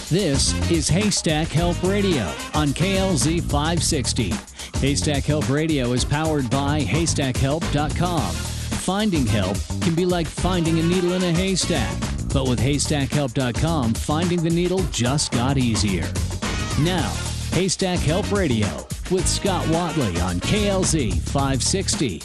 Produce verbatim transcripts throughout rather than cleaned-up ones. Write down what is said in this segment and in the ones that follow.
This is Haystack Help Radio on K L Z five sixty. Haystack Help Radio is powered by haystack help dot com. Finding help can be like finding a needle in a haystack, but with haystack help dot com, finding the needle just got easier. Now, Haystack Help Radio with Scott Watley on K L Z five sixty.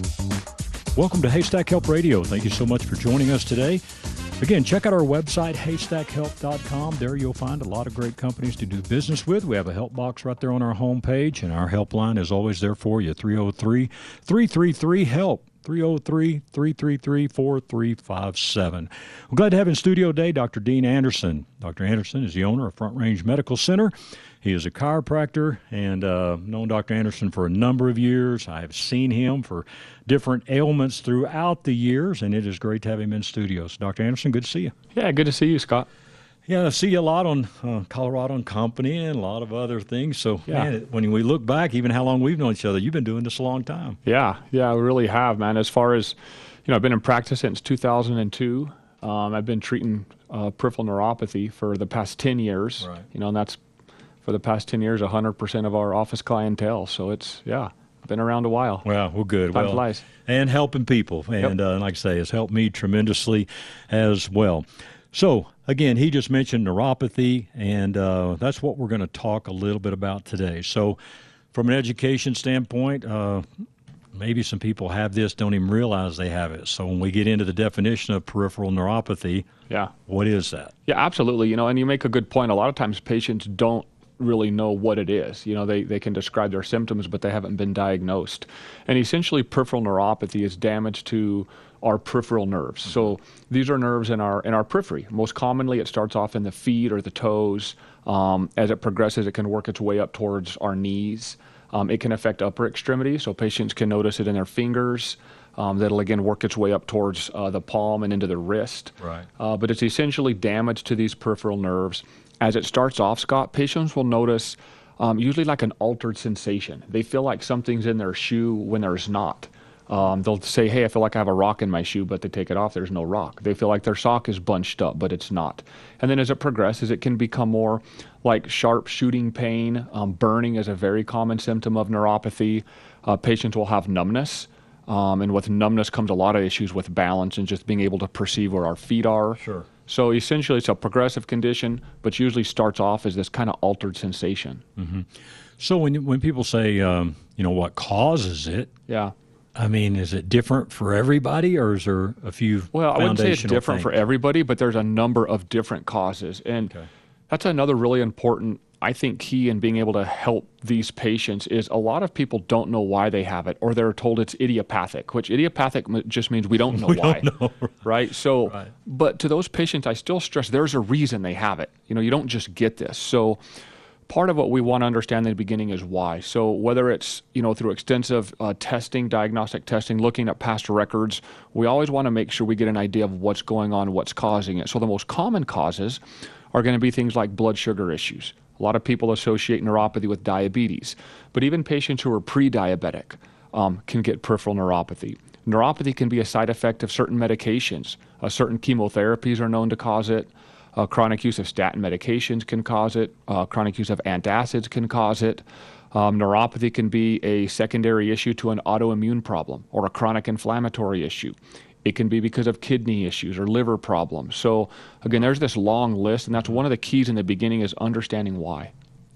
Welcome to Haystack Help Radio. Thank you so much for joining us today. Again, check out our website, haystack help dot com. There you'll find a lot of great companies to do business with. We have a help box right there on our homepage, and our helpline is always there for you, three oh three, three three three, HELP, three oh three, three three three, four three five seven. We're glad to have in studio today Doctor Dean Anderson. Doctor Anderson is the owner of Front Range Medical Center. He is a chiropractor, and uh, known Doctor Anderson for a number of years. I have seen him for different ailments throughout the years, and it is great to have him in studio. So, Doctor Anderson, good to see you. Yeah, good to see you, Scott. Yeah, I see you a lot on uh, Colorado and Company and a lot of other things. So, yeah. man, when we look back, even how long we've known each other, you've been doing this a long time. Yeah, yeah, we really have, man. As far as, you know, I've been in practice since two thousand two. Um, I've been treating uh, peripheral neuropathy for the past ten years. Right. You know, and that's, for the past ten years, one hundred percent of our office clientele. So it's, yeah, been around a while. Well, well, good. Time well, flies. And helping people. And Yep. uh, like I say, it's helped me tremendously as well. So, again, he just mentioned neuropathy, and uh, that's what we're going to talk a little bit about today. So, from an education standpoint, uh, maybe some people have this, don't even realize they have it. So when we get into the definition of peripheral neuropathy, Yeah. what is that? Yeah, absolutely. You know, and you make a good point. A lot of times patients don't really know what it is. You know, they, they can describe their symptoms, but they haven't been diagnosed. And essentially, peripheral neuropathy is damage to our peripheral nerves. Mm-hmm. So these are nerves in our in our periphery. Most commonly, it starts off in the feet or the toes. Um, as it progresses, it can work its way up towards our knees. Um, it can affect upper extremities, so patients can notice it in their fingers. Um, that'll, again, work its way up towards uh, the palm and into the wrist. Right. Uh, but it's essentially damage to these peripheral nerves. As it starts off, Scott, patients will notice um, usually like an altered sensation. They feel like something's in their shoe when there's not. Um, they'll say, hey, I feel like I have a rock in my shoe, but they take it off, there's no rock. They feel like their sock is bunched up, but it's not. And then as it progresses, it can become more like sharp shooting pain. Um, burning is a very common symptom of neuropathy. Uh, patients will have numbness. Um, and with numbness comes a lot of issues with balance and just being able to perceive where our feet are. Sure. So essentially, it's a progressive condition, but usually starts off as this kind of altered sensation. Mm-hmm. So when when people say, um, you know, what causes it, Yeah. I mean, is it different for everybody, or is there a few Well, I wouldn't say it's foundational different for things? everybody, but there's a number of different causes. And Okay. that's another really important, I think, key in being able to help these patients is a lot of people don't know why they have it, or they're told it's idiopathic, which idiopathic m- just means we don't know We why. don't know. Right? So, Right. but to those patients, I still stress there's a reason they have it. You know, you don't just get this. So part of what we want to understand in the beginning is why. So whether it's, you know, through extensive uh, testing, diagnostic testing, looking at past records, we always want to make sure we get an idea of what's going on, what's causing it. So the most common causes are going to be things like blood sugar issues. A lot of people associate neuropathy with diabetes, but even patients who are pre-diabetic um, can get peripheral neuropathy. Neuropathy can be a side effect of certain medications. Uh, certain chemotherapies are known to cause it. Uh, chronic use of statin medications can cause it. Uh, chronic use of antacids can cause it. Um, neuropathy can be a secondary issue to an autoimmune problem or a chronic inflammatory issue. It can be because of kidney issues or liver problems. So again, there's this long list, and that's one of the keys in the beginning is understanding why.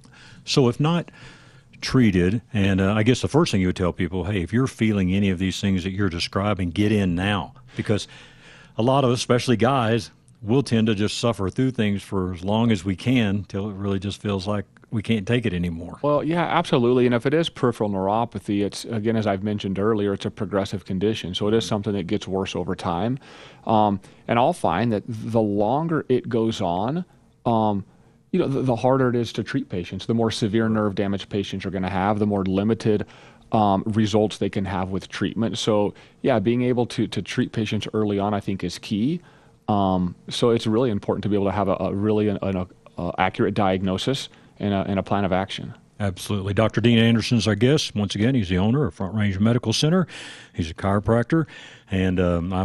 So if not treated, and uh, I guess the first thing you would tell people, hey, if you're feeling any of these things that you're describing, get in now. Because a lot of us, especially guys, will tend to just suffer through things for as long as we can till it really just feels like we can't take it anymore. Well, yeah, absolutely. And if it is peripheral neuropathy, it's, again, as I've mentioned earlier, it's a progressive condition. So it is something that gets worse over time. Um, and I'll find that the longer it goes on, um, you know, the, the harder it is to treat patients. The more severe nerve damage patients are going to have, the more limited um, results they can have with treatment. So, yeah, being able to, to treat patients early on, I think, is key. Um, so it's really important to be able to have a, a really an, an a accurate diagnosis and a, and a plan of action. Absolutely. Doctor Dean Anderson is our guest. Once again, he's the owner of Front Range Medical Center. He's a chiropractor, and um, I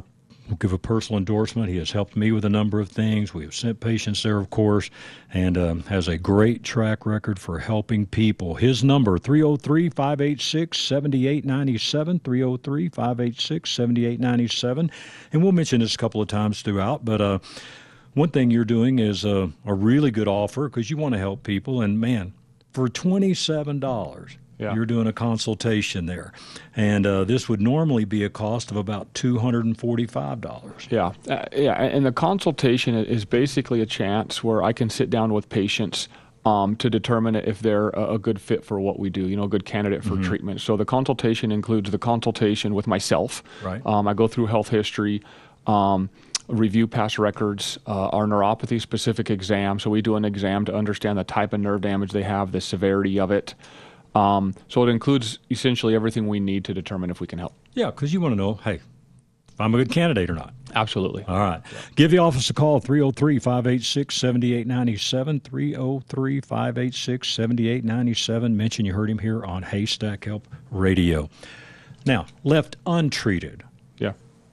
will give a personal endorsement. He has helped me with a number of things. We have sent patients there, of course, and um, has a great track record for helping people. His number, three oh three, five eight six, seven eight nine seven, three oh three, five eight six, seven eight nine seven. And we'll mention this a couple of times throughout, but uh, one thing you're doing is uh, a really good offer because you want to help people. And, man, for twenty-seven dollars, yeah. you're doing a consultation there. And uh, this would normally be a cost of about two hundred forty-five dollars. Yeah. Uh, yeah. And the consultation is basically a chance where I can sit down with patients um, to determine if they're a, a good fit for what we do, you know, a good candidate for mm-hmm. treatment. So the consultation includes the consultation with myself. Right. Um, I go through health history, um, review past records, uh, our neuropathy-specific exam. So we do an exam to understand the type of nerve damage they have, the severity of it. Um, so it includes essentially everything we need to determine if we can help. Yeah, because you want to know, hey, if I'm a good candidate or not. Absolutely. All right. Yeah. Give the office a call, three oh three, five eight six, seven eight nine seven, three oh three, five eight six, seven eight nine seven. Mention you heard him here on Haystack Help Radio. Now, left untreated. Yeah.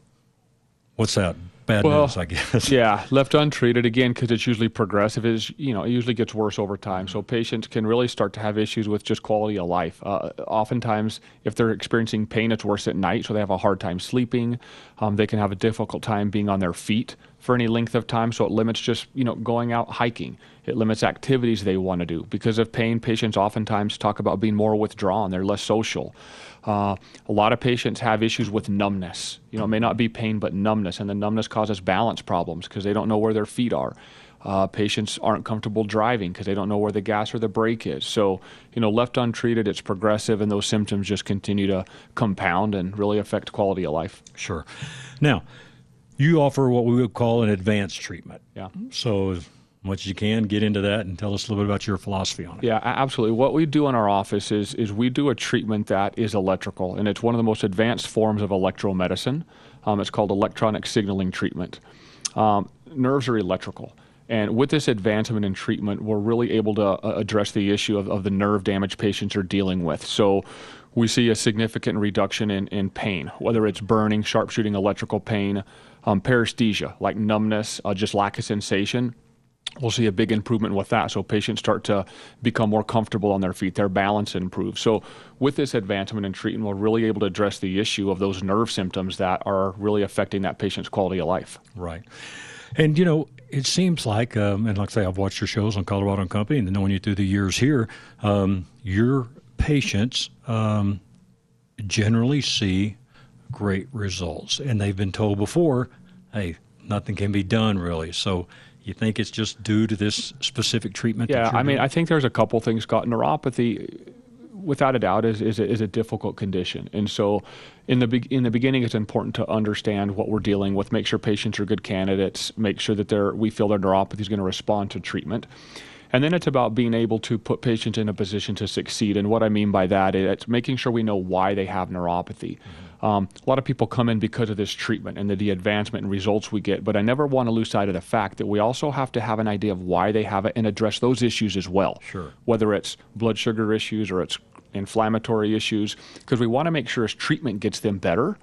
What's that? Bad well, news, I guess. Yeah, left untreated, again, because it's usually progressive, is, you know, it usually gets worse over time. So patients can really start to have issues with just quality of life. Uh, oftentimes, if they're experiencing pain, it's worse at night, so they have a hard time sleeping. Um, they can have a difficult time being on their feet for any length of time, so it limits just, you know, going out hiking. It limits activities they want to do. Because of pain, patients oftentimes talk about being more withdrawn. They're less social. Uh, a lot of patients have issues with numbness. You know, it may not be pain, but numbness, and the numbness causes balance problems because they don't know where their feet are. Uh, patients aren't comfortable driving because they don't know where the gas or the brake is. So, you know, left untreated, it's progressive, and those symptoms just continue to compound and really affect quality of life. Sure. Now, you offer what we would call an advanced treatment. Yeah. So as much as you can, get into that and tell us a little bit about your philosophy on it. Yeah, absolutely. What we do in our office is is we do a treatment that is electrical, and it's one of the most advanced forms of electromedicine. Um, it's called electronic signaling treatment. Um, nerves are electrical. And with this advancement in treatment, we're really able to uh, address the issue of, of the nerve damage patients are dealing with. So we see a significant reduction in, in pain, whether it's burning, sharp-shooting electrical pain, um, paresthesia, like numbness, uh, just lack of sensation. We'll see a big improvement with that. So patients start to become more comfortable on their feet. Their balance improves. So with this advancement in treatment, we're really able to address the issue of those nerve symptoms that are really affecting that patient's quality of life. Right. And, you know, it seems like, um, and like I say, I've watched your shows on Colorado and Company and knowing you through the years here, um, your patients um, generally see great results. And they've been told before, hey, nothing can be done really. So you think it's just due to this specific treatment? Yeah, that you're I mean, doing? I think there's a couple things. Scott, neuropathy, without a doubt, is is a, is a difficult condition, and so in the be- in the beginning, it's important to understand what we're dealing with, make sure patients are good candidates, make sure that they're we feel their neuropathy is going to respond to treatment. And then it's about being able to put patients in a position to succeed. And what I mean by that is it's making sure we know why they have neuropathy. Mm-hmm. Um, a lot of people come in because of this treatment and the, the advancement and results we get, but I never want to lose sight of the fact that we also have to have an idea of why they have it and address those issues as well. Sure. Whether it's blood sugar issues or it's inflammatory issues, because we want to make sure as treatment gets them better,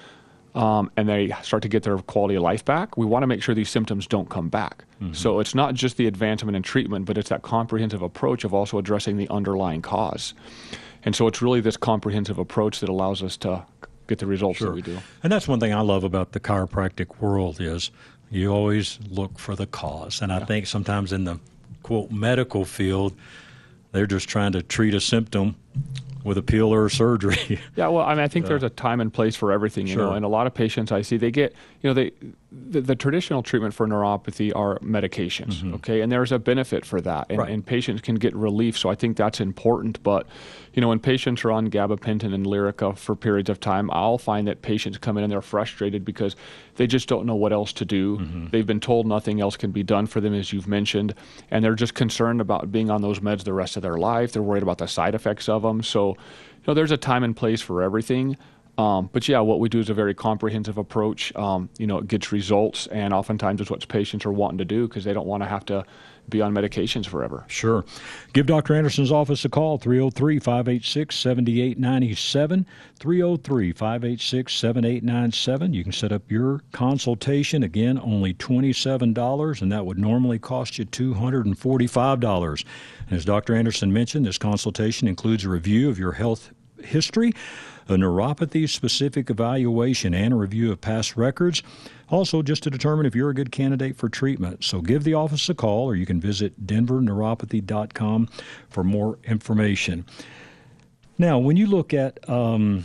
Um, and they start to get their quality of life back, we want to make sure these symptoms don't come back. Mm-hmm. So it's not just the advancement in treatment, but it's that comprehensive approach of also addressing the underlying cause. And so it's really this comprehensive approach that allows us to get the results Sure. that we do. And that's one thing I love about the chiropractic world is you always look for the cause. And I Yeah. think sometimes in the, quote, medical field, they're just trying to treat a symptom with a pill or a surgery. Yeah, well, I mean, I think uh, there's a time and place for everything, you sure. know, and a lot of patients I see, they get, you know, they, the, the traditional treatment for neuropathy are medications, mm-hmm. okay, and there's a benefit for that, and, right. and patients can get relief, so I think that's important, but, you know, when patients are on gabapentin and Lyrica for periods of time, I'll find that patients come in and they're frustrated because they just don't know what else to do. Mm-hmm. They've been told nothing else can be done for them, as you've mentioned, and they're just concerned about being on those meds the rest of their life. They're worried about the side effects of them, so you know, there's a time and place for everything. Um, but yeah, what we do is a very comprehensive approach. Um, you know, it gets results, and oftentimes it's what patients are wanting to do because they don't want to have to be on medications forever. Sure. Give Doctor Anderson's office a call, three oh three, five eight six, seven eight nine seven, three oh three, five eight six, seven eight nine seven. You can set up your consultation, again, only twenty-seven dollars, and that would normally cost you two hundred forty-five dollars. And as Doctor Anderson mentioned, this consultation includes a review of your health history, a neuropathy-specific evaluation, and a review of past records, also just to determine if you're a good candidate for treatment. So give the office a call, or you can visit denver neuropathy dot com for more information. Now, when you look at, um,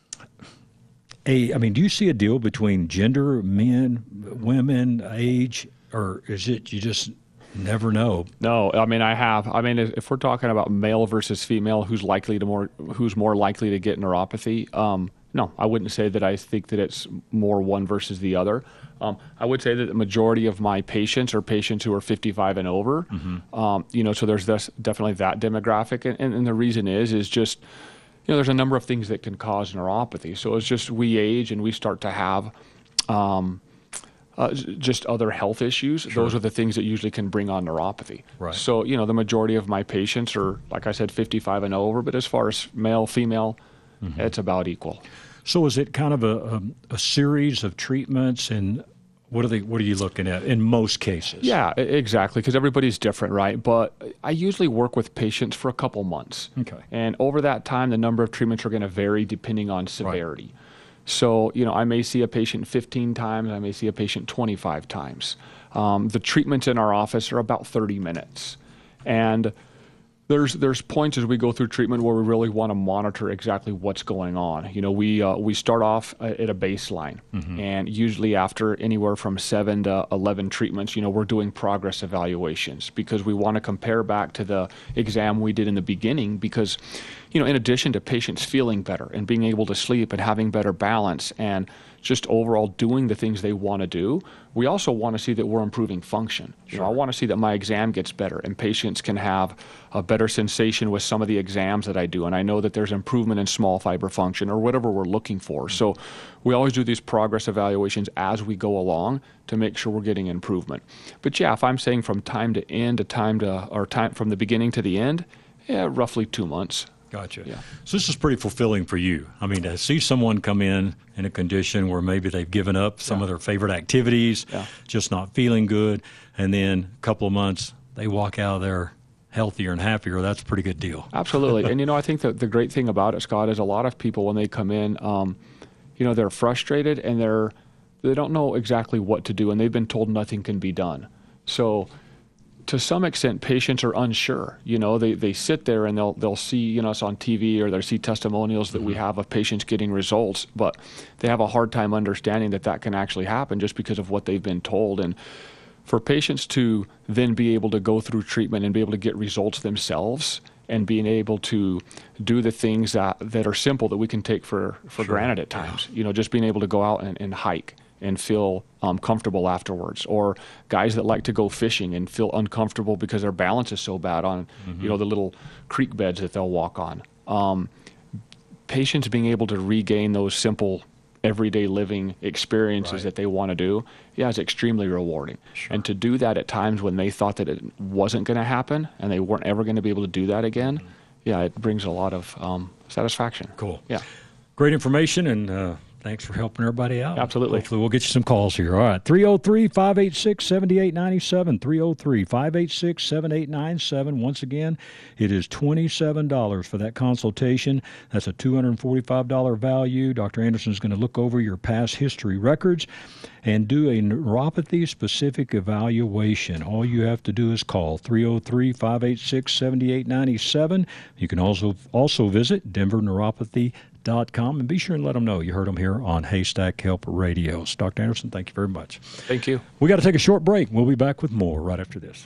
a, I mean, do you see a deal between gender, men, women, age, or is it you just never know? No, I mean I have. I mean, if we're talking about male versus female, who's likely to more, who's more likely to get neuropathy? Um, no, I wouldn't say that I think that it's more one versus the other. Um, I would say that the majority of my patients are patients who are fifty-five and over. Mm-hmm. Um, you know, so there's this, definitely that demographic, and, and, and the reason is is just, you know, there's a number of things that can cause neuropathy. So it's just we age and we start to have. Um, Uh, just other health issues. Sure. Those are the things that usually can bring on neuropathy. Right. So, you know, the majority of my patients are, like I said, fifty-five and over, but as far as male, female, mm-hmm. it's about equal. So is it kind of a, a, a series of treatments, and what are they, what are you looking at in most cases? Yeah, exactly, because everybody's different, right? But I usually work with patients for a couple months. Okay. And over that time, the number of treatments are going to vary depending on severity. Right. So, you know, I may see a patient fifteen times, I may see a patient twenty-five times. Um, the treatments in our office are about thirty minutes. And there's there's points as we go through treatment where we really want to monitor exactly what's going on. You know, we uh, we start off at a baseline, mm-hmm. and usually after anywhere from seven to eleven treatments, you know, we're doing progress evaluations because we want to compare back to the exam we did in the beginning because, you know, in addition to patients feeling better and being able to sleep and having better balance and just overall doing the things they want to do, we also want to see that we're improving function. Sure. You know, I want to see that my exam gets better and patients can have a better sensation with some of the exams that I do. And I know that there's improvement in small fiber function or whatever we're looking for. Mm-hmm. So we always do these progress evaluations as we go along to make sure we're getting improvement. But yeah, if I'm saying from time to end to time to, or time from the beginning to the end, yeah, roughly two months. Gotcha. Yeah. So this is pretty fulfilling for you. I mean, to see someone come in in a condition where maybe they've given up some yeah. of their favorite activities, yeah. just not feeling good, and then a couple of months they walk out of there healthier and happier, that's a pretty good deal. Absolutely. And, you know, I think that the great thing about it, Scott, is a lot of people when they come in, um, you know, they're frustrated and they're, they don't know exactly what to do, and they've been told nothing can be done. So to some extent, patients are unsure. You know, they, they sit there and they'll they'll see, you know, us on T V or they'll see testimonials that mm-hmm. we have of patients getting results, but they have a hard time understanding that that can actually happen just because of what they've been told. And for patients to then be able to go through treatment and be able to get results themselves and being able to do the things that, that are simple that we can take for, for sure. granted at times, yeah. you know, just being able to go out and, and hike and feel um, comfortable afterwards, or guys that like to go fishing and feel uncomfortable because their balance is so bad on, mm-hmm. you know, the little creek beds that they'll walk on. Um, patients being able to regain those simple everyday living experiences right. that they want to do, yeah, it's extremely rewarding. Sure. And to do that at times when they thought that it wasn't going to happen and they weren't ever going to be able to do that again, mm-hmm. yeah, it brings a lot of um, satisfaction. Cool. Yeah. Great information, and uh, thanks for helping everybody out. Absolutely. Hopefully we'll get you some calls here. All right, three oh three, five eight six, seven eight nine seven, three oh three, five eight six, seven eight nine seven. Once again, it is twenty-seven dollars for that consultation. That's a two hundred forty-five dollars value. Doctor Anderson is going to look over your past history records and do a neuropathy-specific evaluation. All you have to do is call three oh three, five eight six, seven eight nine seven. You can also also visit denver neuropathy dot com and be sure and let them know you heard them here on Haystack Help Radio. Doctor Anderson, thank you very much. Thank you. We got to take a short break. We'll be back with more right after this.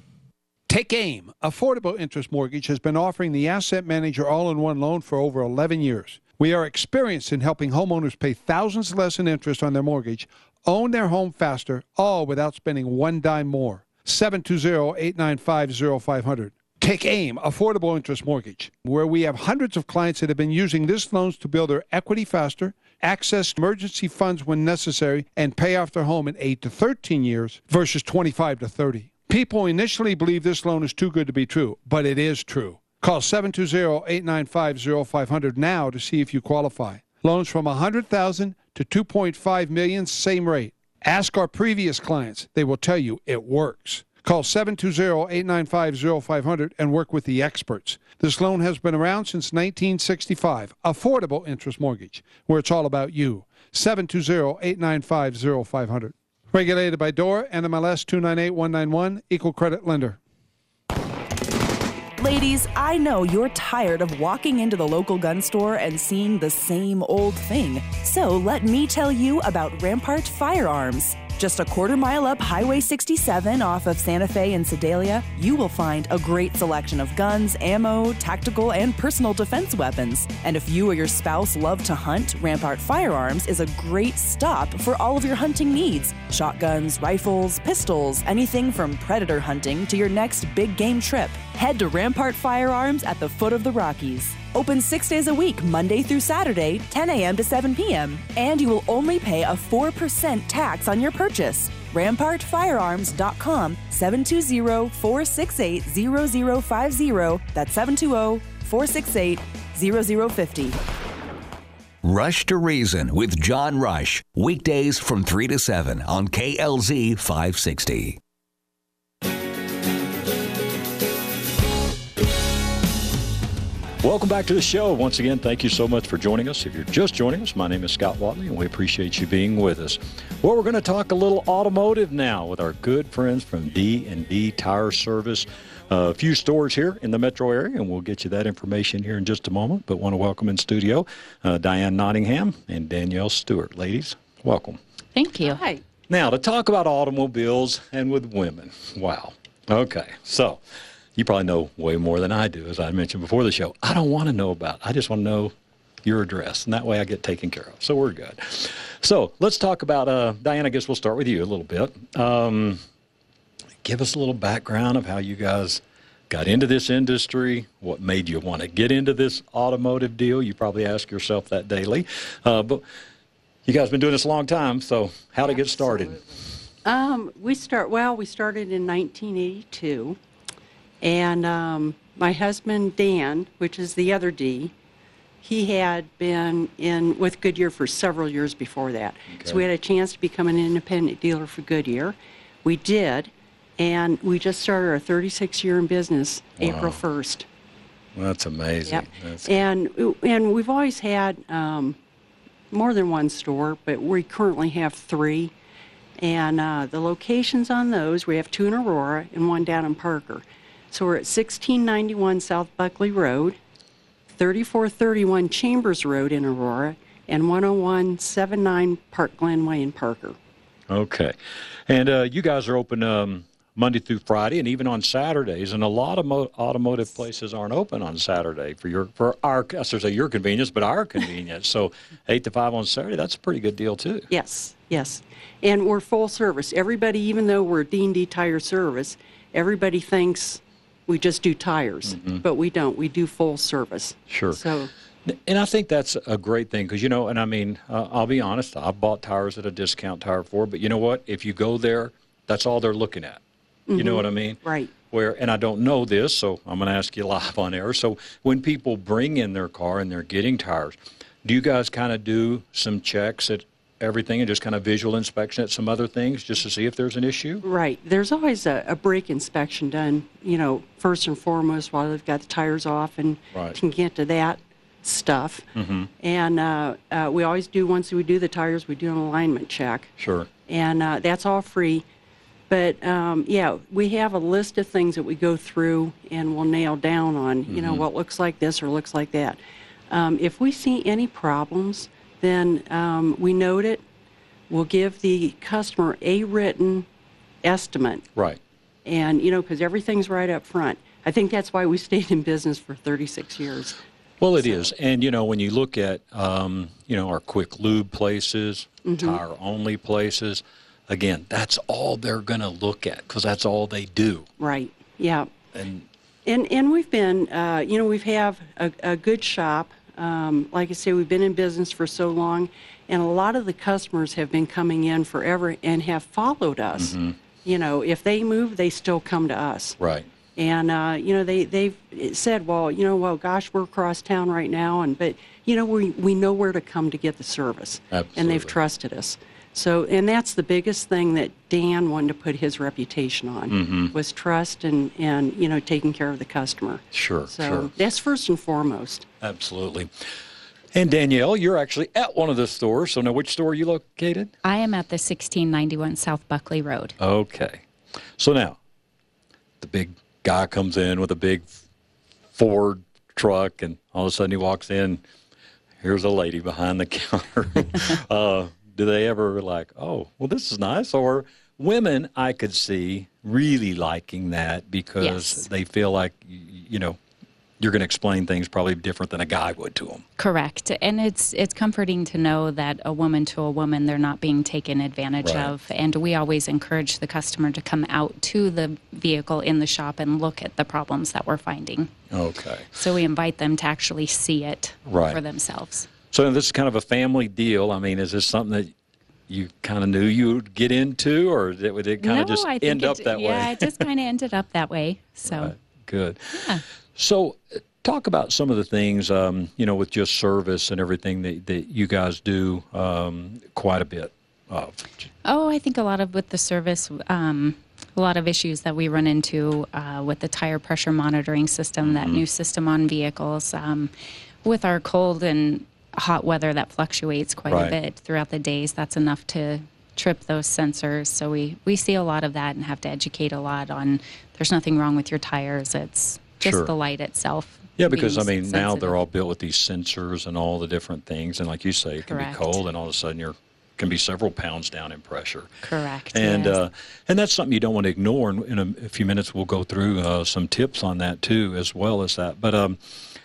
Take AIM. Affordable Interest Mortgage has been offering the Asset Manager all-in-one loan for over eleven years. We are experienced in helping homeowners pay thousands less in interest on their mortgage, own their home faster, all without spending one dime more. seven two zero, eight nine five, zero five zero zero. Take AIM, Affordable Interest Mortgage, where we have hundreds of clients that have been using this loans to build their equity faster, access emergency funds when necessary, and pay off their home in eight to thirteen years versus twenty-five to thirty. People initially believe this loan is too good to be true, but it is true. Call seven two zero, eight nine five, zero five zero zero now to see if you qualify. Loans from one hundred thousand dollars to two point five million dollars, same rate. Ask our previous clients. They will tell you it works. Call seven two zero, eight nine five, zero five zero zero and work with the experts. This loan has been around since nineteen sixty-five. Affordable Interest Mortgage, where it's all about you. seven two zero, eight nine five, zero five zero zero. Regulated by D O R, N M L S two nine eight one nine one, Equal Credit Lender. Ladies, I know you're tired of walking into the local gun store and seeing the same old thing. So let me tell you about Rampart Firearms. Just a quarter mile up Highway sixty-seven off of Santa Fe and Sedalia, you will find a great selection of guns, ammo, tactical, and personal defense weapons. And if you or your spouse love to hunt, Rampart Firearms is a great stop for all of your hunting needs. Shotguns, rifles, pistols, anything from predator hunting to your next big game trip. Head to Rampart Firearms at the foot of the Rockies. Open six days a week, Monday through Saturday, ten a.m. to seven p.m. And you will only pay a four percent tax on your purchase. Rampart Firearms dot com, seven two zero, four six eight, zero zero five zero. That's seven two zero, four six eight, zero zero five zero. Rush to Reason with John Rush. Weekdays from three to seven on K L Z five sixty. Welcome back to the show. Once again, thank you so much for joining us. If you're just joining us, my name is Scott Watley, and we appreciate you being with us. Well, we're going to talk a little automotive now with our good friends from D and D Tire Service. Uh, a few stores here in the metro area, and we'll get you that information here in just a moment. But want to welcome in studio uh, Diane Nottingham and Danielle Stewart. Ladies, welcome. Thank you. Hi. Now, to talk about automobiles and with women. Wow. Okay, so you probably know way more than I do, as I mentioned before the show. I don't want to know about it. I just want to know your address, and that way I get taken care of. So we're good. So let's talk about, uh, Diane, I guess we'll start with you a little bit. Um, give us a little background of how you guys got into this industry, what made you want to get into this automotive deal. You probably ask yourself that daily. Uh, but you guys have been doing this a long time, so how to get started? Um, we start well, we started in nineteen eighty-two. And um, my husband, Dan, which is the other D, he had been in with Goodyear for several years before that. Okay. So we had a chance to become an independent dealer for Goodyear. We did, and we just started our thirty-sixth year in business, wow. April first. Well, that's amazing. Yep. That's and, and we've always had um, more than one store, but we currently have three. And uh, the locations on those, we have two in Aurora and one down in Parker. So we're at sixteen ninety-one South Buckley Road, thirty-four thirty-one Chambers Road in Aurora, and one oh one seventy-nine Park Glenway in Parker. Okay. And uh, you guys are open um, Monday through Friday and even on Saturdays, and a lot of mo- automotive places aren't open on Saturday for your for our I should say your convenience, but our convenience. So eight to five on Saturday, that's a pretty good deal too. Yes, yes. And we're full service. Everybody, even though we're D and D Tire Service, everybody thinks we just do tires, mm-hmm. but we don't. We do full service. Sure. So, and I think that's a great thing because, you know, and I mean, uh, I'll be honest, I've bought tires at a discount tire for, but you know what? If you go there, that's all they're looking at. Mm-hmm. You know what I mean? Right. Where, and I don't know this, so I'm going to ask you live on air. So when people bring in their car and they're getting tires, do you guys kind of do some checks at everything and just kind of visual inspection at some other things just to see if there's an issue? Right. There's always a, a brake inspection done, you know, first and foremost while they've got the tires off and right. can get to that stuff. Mm-hmm. And uh, uh, we always do, once we do the tires, we do an alignment check. Sure. And uh, that's all free. But, um, yeah, we have a list of things that we go through and we'll nail down on, mm-hmm. you know, what looks like this or looks like that. Um, if we see any problems, then um, we note it. We'll give the customer a written estimate. Right. And, you know, because everything's right up front. I think that's why we stayed in business for thirty-six years. Well, it so. is. And, you know, when you look at, um, you know, our quick lube places, mm-hmm. tire-only places, again, that's all they're going to look at because that's all they do. Right. Yeah. And And and we've been, uh, you know, we've have a, a good shop. Um, like I say, we've been in business for so long, and a lot of the customers have been coming in forever and have followed us. Mm-hmm. You know, if they move, they still come to us. Right. And uh, you know, they they've said, well, you know, well, gosh, we're across town right now, and but you know, we we know where to come to get the service. Absolutely. And they've trusted us. So, and that's the biggest thing that Dan wanted to put his reputation on, mm-hmm. was trust and, and, you know, taking care of the customer. Sure, so sure. that's first and foremost. Absolutely. And Danielle, you're actually at one of the stores. So now which store are you located? I am at the sixteen ninety-one South Buckley Road. Okay. So now, the big guy comes in with a big Ford truck, and all of a sudden he walks in. Here's a lady behind the counter. uh, Do they ever like, oh, well, this is nice? Or women, I could see really liking that because yes. they feel like, you know, you're going to explain things probably different than a guy would to them. Correct. And it's it's comforting to know that a woman to a woman, they're not being taken advantage right. of. And we always encourage the customer to come out to the vehicle in the shop and look at the problems that we're finding. Okay. So we invite them to actually see it right. for themselves. So this is kind of a family deal. I mean, is this something that you kind of knew you would get into, or did it, it kind no, of just I think end it, up that yeah, way? Yeah, it just kind of ended up that way. So right. Good. Yeah. So talk about some of the things, um, you know, with just service and everything that, that you guys do um, quite a bit of. Oh, I think a lot of with the service, um, a lot of issues that we run into uh, with the tire pressure monitoring system, mm-hmm. that new system on vehicles, um, with our cold and hot weather that fluctuates quite right. a bit throughout the days. That's enough to trip those sensors. So we, we see a lot of that and have to educate a lot on there's nothing wrong with your tires. It's just sure. the light itself. Yeah, because, I mean, sensitive. now they're all built with these sensors and all the different things. And like you say, it can Correct. be cold and all of a sudden you're can be several pounds down in pressure. Correct. And yes. uh, and that's something you don't want to ignore. And in a, a few minutes, we'll go through uh, some tips on that, too, as well as that. But um,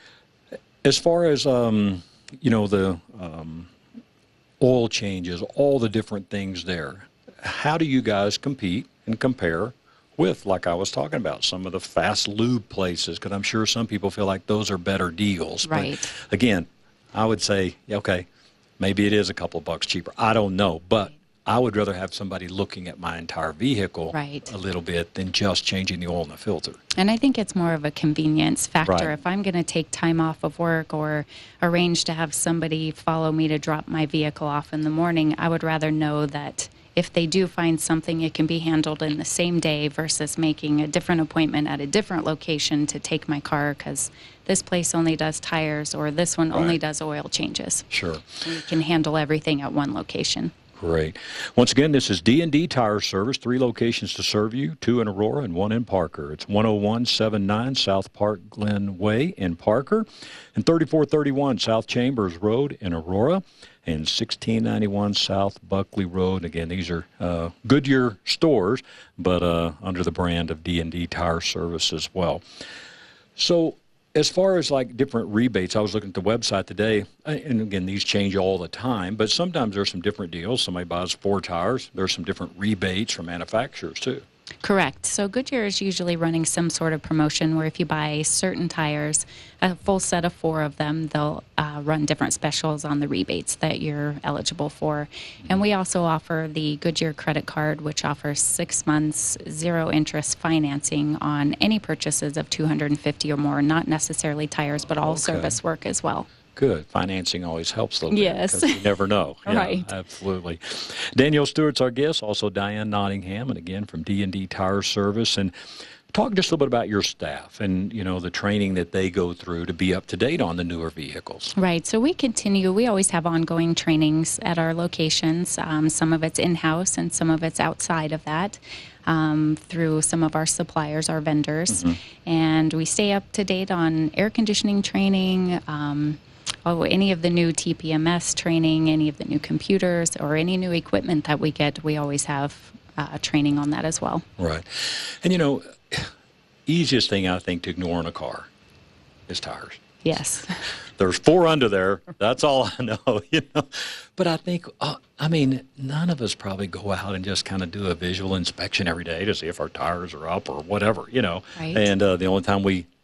as far as... Um, you know, the um, oil changes, all the different things there. How do you guys compete and compare with, like I was talking about, some of the fast lube places? Because I'm sure some people feel like those are better deals. Right. But again, I would say, okay, maybe it is a couple of bucks cheaper. I don't know. But I would rather have somebody looking at my entire vehicle right. a little bit than just changing the oil in the filter. And I think it's more of a convenience factor. Right. If I'm going to take time off of work or arrange to have somebody follow me to drop my vehicle off in the morning, I would rather know that if they do find something, it can be handled in the same day versus making a different appointment at a different location to take my car because this place only does tires or this one right. only does oil changes. Sure. We can handle everything at one location. Great. Once again, this is D and D Tire Service, three locations to serve you, two in Aurora and one in Parker. It's one oh one seventy-nine South Park Glen Way in Parker and thirty-four thirty-one South Chambers Road in Aurora and sixteen ninety-one South Buckley Road. Again, these are uh, Goodyear stores, but uh, under the brand of D and D Tire Service as well. So as far as like different rebates, I was looking at the website today, and again, these change all the time, but sometimes there's some different deals. Somebody buys four tires. There's some different rebates from manufacturers, too. Correct. So Goodyear is usually running some sort of promotion where if you buy certain tires, a full set of four of them, they'll uh, run different specials on the rebates that you're eligible for. And we also offer the Goodyear credit card, which offers six months zero interest financing on any purchases of two hundred fifty or more, not necessarily tires, but all Okay. service work as well. Good. Financing always helps a little yes. bit because you never know. Yeah, right. Absolutely. Danielle Stewart's our guest, also Diane Nottingham, and again from D and D Tire Service. And talk just a little bit about your staff and, you know, the training that they go through to be up to date on the newer vehicles. Right. So we continue. We always have ongoing trainings at our locations. Um, some of it's in-house and some of it's outside of that. Um, through some of our suppliers, our vendors. Mm-hmm. And we stay up to date on air conditioning training, um, oh, any of the new T P M S training, any of the new computers, or any new equipment that we get, we always have uh, training on that as well. Right. And, you know, easiest thing I think to ignore in a car is tires. Yes. There's four under there. That's all I know, you know. But I think, uh, I mean, none of us probably go out and just kind of do a visual inspection every day to see if our tires are up or whatever, you know. Right. And uh, the only time we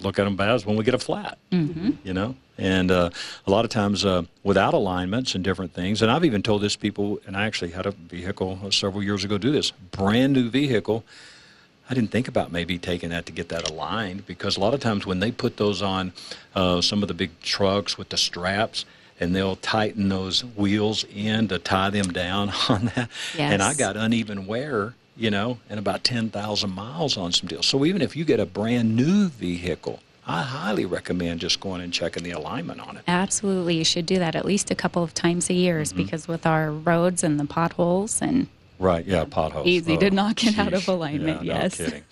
look at them as when we get a flat, Mm-hmm. you know. And uh, a lot of times uh, without alignments and different things, and I've even told this people, and I actually had a vehicle several years ago do this, brand new vehicle. I didn't think about maybe taking that to get that aligned, because a lot of times when they put those on uh, some of the big trucks with the straps, and they'll tighten those wheels in to tie them down on that. Yes. And I got uneven wear, you know, and about ten thousand miles on some deals. So even if you get a brand new vehicle, I highly recommend just going and checking the alignment on it. Absolutely. You should do that at least a couple of times a year, Mm-hmm. because with our roads and the potholes and Right, yeah, potholes. easy to Oh, knock it out of sheesh. alignment, Yeah, yes. No kidding.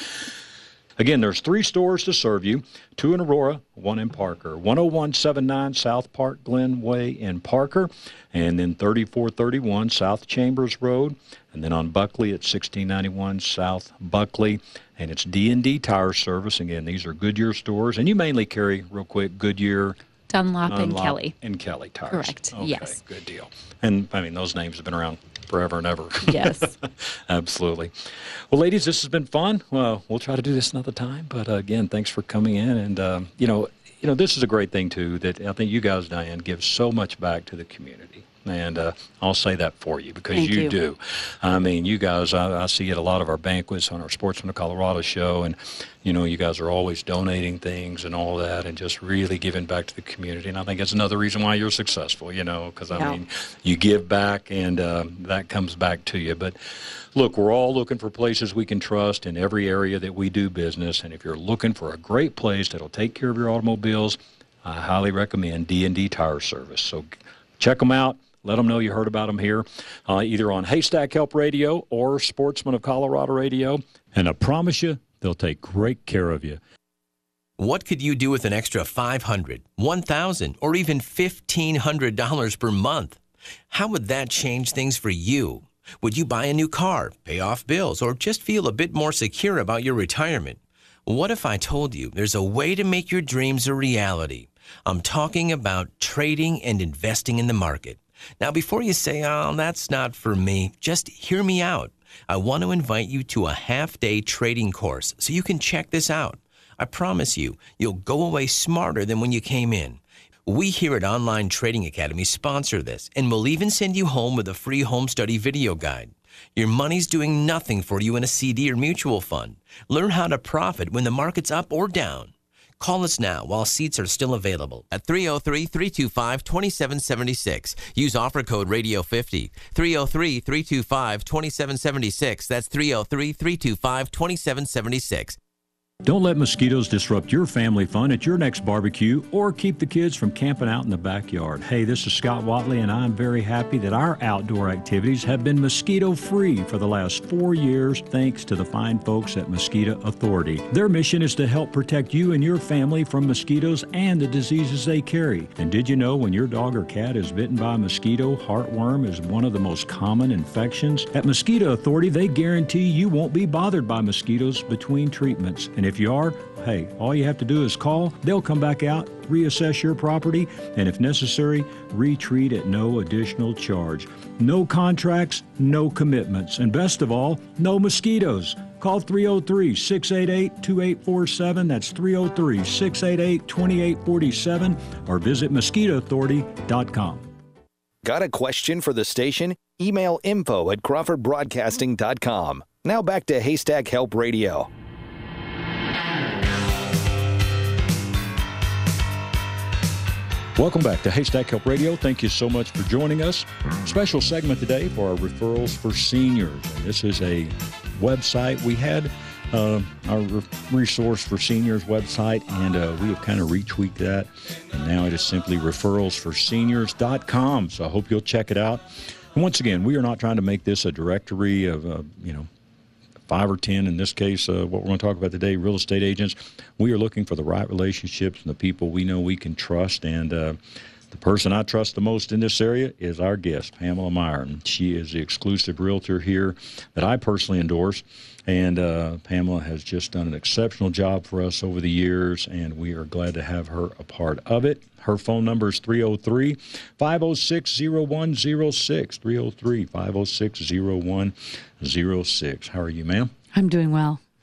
Again, there's three stores to serve you, two in Aurora, one in Parker. one oh one seventy-nine South Park Glen Way in Parker, and then thirty-four thirty-one South Chambers Road, and then on Buckley at sixteen ninety-one South Buckley, and it's D and D Tire Service. Again, these are Goodyear stores, and you mainly carry, real quick, Goodyear, Dunlop, and Dunlop, Kelly. and Kelly tires. Correct, Okay, yes. good deal. And, I mean, those names have been around forever and ever. Yes. Absolutely. Well, ladies, this has been fun. Well, we'll try to do this another time. But, uh, again, thanks for coming in. And, um, you know, you know, this is a great thing, too, that I think you guys, Diane, give so much back to the community. And uh, I'll say that for you, because Thank you, you. do. I mean, you guys, I, I see at a lot of our banquets on our Sportsman of Colorado show, and, you know, you guys are always donating things and all that and just really giving back to the community. And I think that's another reason why you're successful, you know, because, I Yeah. mean, you give back and uh, that comes back to you. But, look, we're all looking for places we can trust in every area that we do business. And if you're looking for a great place that'll take care of your automobiles, I highly recommend D and D Tire Service. So check them out. Let them know you heard about them here, uh, either on Haystack Help Radio or Sportsman of Colorado Radio. And I promise you, they'll take great care of you. What could you do with an extra five hundred dollars, one thousand dollars, or even fifteen hundred dollars per month? How would that change things for you? Would you buy a new car, pay off bills, or just feel a bit more secure about your retirement? What if I told you there's a way to make your dreams a reality? I'm talking about trading and investing in the market. Now, before you say, oh, that's not for me, just hear me out. I want to invite you to a half-day trading course so you can check this out. I promise you, you'll go away smarter than when you came in. We here at Online Trading Academy sponsor this, and we'll even send you home with a free home study video guide. Your money's doing nothing for you in a C D or mutual fund. Learn how to profit when the market's up or down. Call us now while seats are still available at three oh three, three two five, two seven seven six. Use offer code radio fifty. three oh three, three two five, two seven seven six. That's three oh three, three two five, two seven seven six. Don't let mosquitoes disrupt your family fun at your next barbecue or keep the kids from camping out in the backyard. Hey, this is Scott Watley, and I'm very happy that our outdoor activities have been mosquito-free for the last four years thanks to the fine folks at Mosquito Authority. Their mission is to help protect you and your family from mosquitoes and the diseases they carry. And did you know when your dog or cat is bitten by a mosquito, heartworm is one of the most common infections? At Mosquito Authority, they guarantee you won't be bothered by mosquitoes between treatments. And if you are, hey, all you have to do is call. They'll come back out, reassess your property, and if necessary, retreat at no additional charge. No contracts, no commitments, and best of all, no mosquitoes. Call three oh three, six eight eight, two eight four seven. That's three oh three, six eight eight, two eight four seven, or visit mosquito authority dot com. Got a question for the station? Email info at crawford broadcasting dot com. Now back to Haystack Help Radio. Welcome back to Haystack Help Radio. Thank you so much for joining us. Special segment today for our referrals for seniors. And this is a website. We had uh, our re- resource for seniors website, and uh, we have kind of retweaked that. And now it is simply referrals for seniors dot com. So I hope you'll check it out. And once again, we are not trying to make this a directory of, uh, you know, five or ten, in this case, uh, what we're going to talk about today, real estate agents. We are looking for the right relationships and the people we know we can trust. And uh, the person I trust the most in this area is our guest, Pamela Meyer. And she is the exclusive realtor here that I personally endorse. And uh, Pamela has just done an exceptional job for us over the years, and we are glad to have her a part of it. Her phone number is three oh three, five oh six, oh one oh six, three oh three, five oh six, oh one oh six. How are you, ma'am? I'm doing well.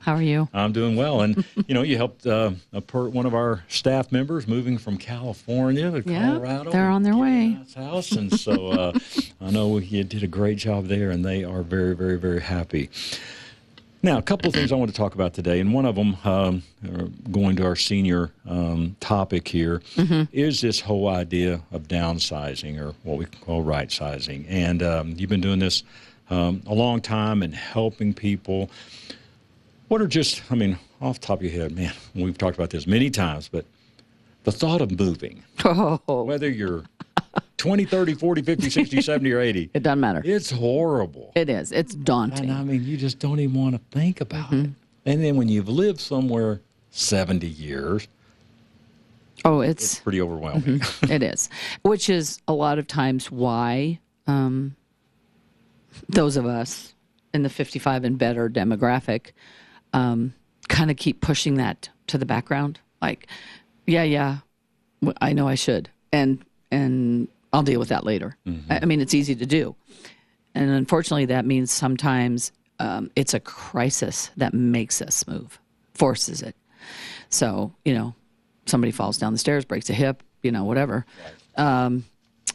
How are you? I'm doing well. And, you know, you helped uh, a per, one of our staff members moving from California to yeah, Colorado. They're on their way. House. And so uh, I know you did a great job there, and they are very, very, very happy. Now, a couple of things I want to talk about today, and one of them, um, going to our senior um, topic here, mm-hmm. is this whole idea of downsizing, or what we call right-sizing. And um, you've been doing this um, a long time and helping people. What are just, I mean, off the top of your head, man, we've talked about this many times, but the thought of moving, oh. whether you're twenty, thirty, forty, fifty, sixty, seventy, or eighty. It doesn't matter. It's horrible. It is. It's daunting. And I mean, you just don't even want to think about mm-hmm. it. And then when you've lived somewhere seventy years, oh, it's, it's pretty overwhelming. Mm-hmm. It is, which is a lot of times why um, those of us in the fifty-five and better demographic um, kind of keep pushing that to the background. Like, yeah, yeah, I know I should. And and I'll deal with that later. Mm-hmm. I mean, it's easy to do. And unfortunately, that means sometimes um, it's a crisis that makes us move, forces it. So, you know, somebody falls down the stairs, breaks a hip, you know, whatever. Right. Um,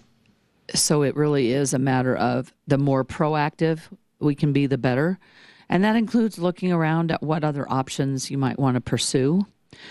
so it really is a matter of the more proactive we can be, the better. And that includes looking around at what other options you might want to pursue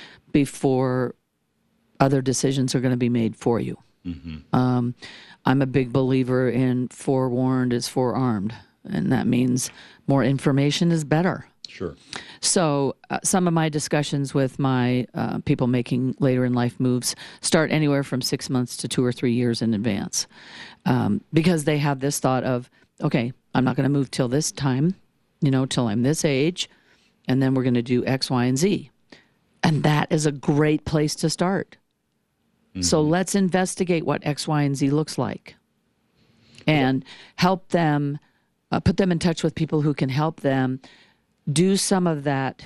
before other decisions are going to be made for you. Mm-hmm. Um, I'm a big believer in forewarned is forearmed, and that means more information is better. Sure. So uh, some of my discussions with my uh, people making later in life moves start anywhere from six months to two or three years in advance, um, because they have this thought of, okay, I'm not going to move till this time, you know, till I'm this age, and then we're going to do X, Y, and Z. And that is a great place to start. So let's investigate what X, Y, and Z looks like and help them, uh, put them in touch with people who can help them do some of that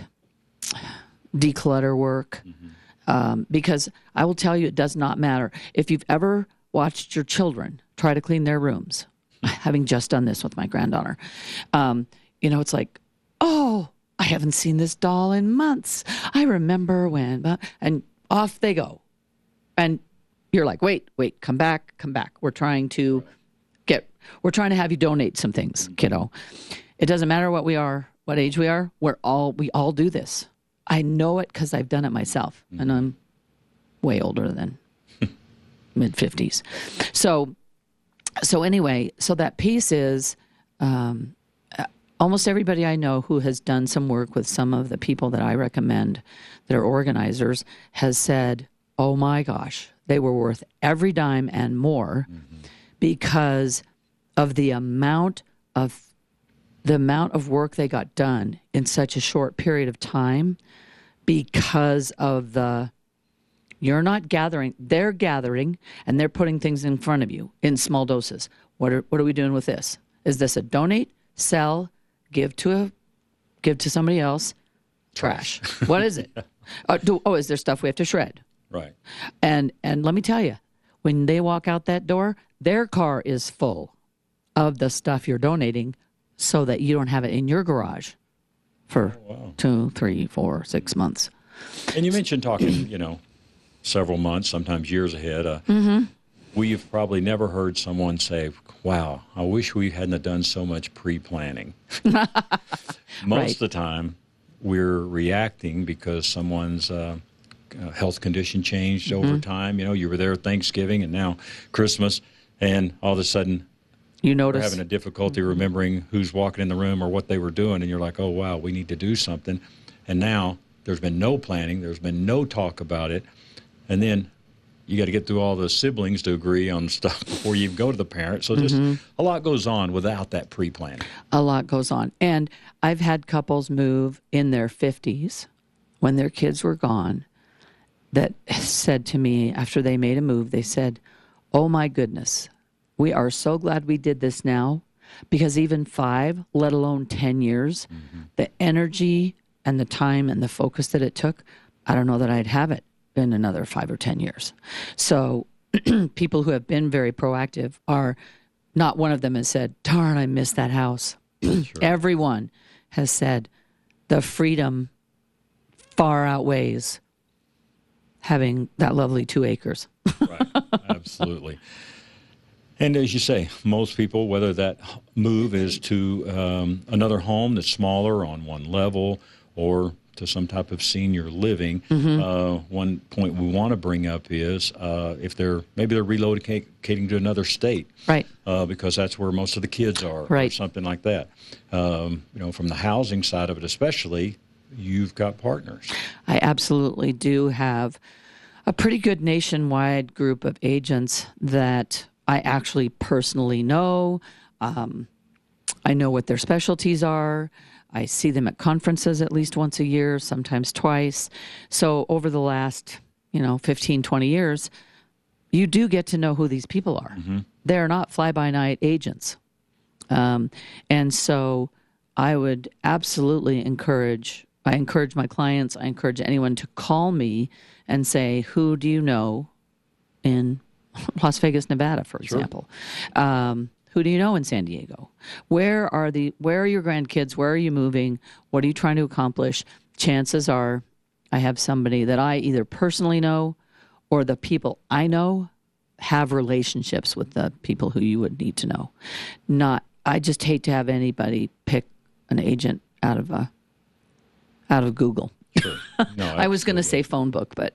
declutter work. Mm-hmm. Um, because I will tell you, it does not matter. If you've ever watched your children try to clean their rooms, having just done this with my granddaughter, um, you know, it's like, oh, I haven't seen this doll in months. I remember when, and off they go. And you're like, wait, wait, come back, come back. We're trying to get, we're trying to have you donate some things, kiddo. It doesn't matter what we are, what age we are. We're all, we all do this. I know it because I've done it myself, mm-hmm. and I'm way older than mid fifties. So, so anyway, so that piece is um, almost everybody I know who has done some work with some of the people that I recommend that are organizers has said, oh my gosh, they were worth every dime and more, mm-hmm. because of the amount of the amount of work they got done in such a short period of time, because of the, you're not gathering, they're gathering and they're putting things in front of you in small doses. What are what are we doing with this? Is this a donate, sell, give to a give to somebody else? Trash. What is it? uh, do, oh, is there stuff we have to shred? Right. And and let me tell you, when they walk out that door, their car is full of the stuff you're donating so that you don't have it in your garage for oh, wow. two, three, four, six months. And you mentioned talking, you know, several months, sometimes years ahead. Uh, mm-hmm. We've probably never heard someone say, wow, I wish we hadn't have done so much pre-planning. Most right. of the time, we're reacting because someone's uh, Uh, health condition changed mm-hmm. over time. You know, you were there at Thanksgiving and now Christmas, and all of a sudden you notice you're having a difficulty mm-hmm. remembering who's walking in the room or what they were doing, and you're like, oh, wow, we need to do something. And now there's been no planning. There's been no talk about it. And then you got to get through all the siblings to agree on stuff before you go to the parent. So just mm-hmm. a lot goes on without that pre-planning. A lot goes on. And I've had couples move in their fifties when their kids were gone that said to me after they made a move, they said, oh my goodness, we are so glad we did this now, because even five, let alone ten years, mm-hmm. the energy and the time and the focus that it took, I don't know that I'd have it in another five or ten years. So people who have been very proactive are, not one of them has said, darn, I missed that house. Sure. Everyone has said, the freedom far outweighs having that lovely two acres. Right, absolutely. And as you say, most people, whether that move is to um, another home that's smaller on one level or to some type of senior living, Mm-hmm. uh, one point we want to bring up is uh, if they're maybe they're relocating to another state, Right. uh, because that's where most of the kids are, or Right. something like that. Um, you know, from the housing side of it, especially, you've got partners. I absolutely do have a pretty good nationwide group of agents that I actually personally know. Um, I know what their specialties are. I see them at conferences at least once a year, sometimes twice. So over the last, you know, fifteen, twenty years, you do get to know who these people are. Mm-hmm. They're not fly-by-night agents. Um, and so I would absolutely encourage, I encourage my clients, I encourage anyone to call me and say, who do you know in Las Vegas, Nevada, for Sure. example? Um, who do you know in San Diego? Where are the where are your grandkids? Where are you moving? What are you trying to accomplish? Chances are I have somebody that I either personally know or the people I know have relationships with the people who you would need to know. Not I just hate to have anybody pick an agent out of a out of Google. Sure. No, I was going to say phone book, but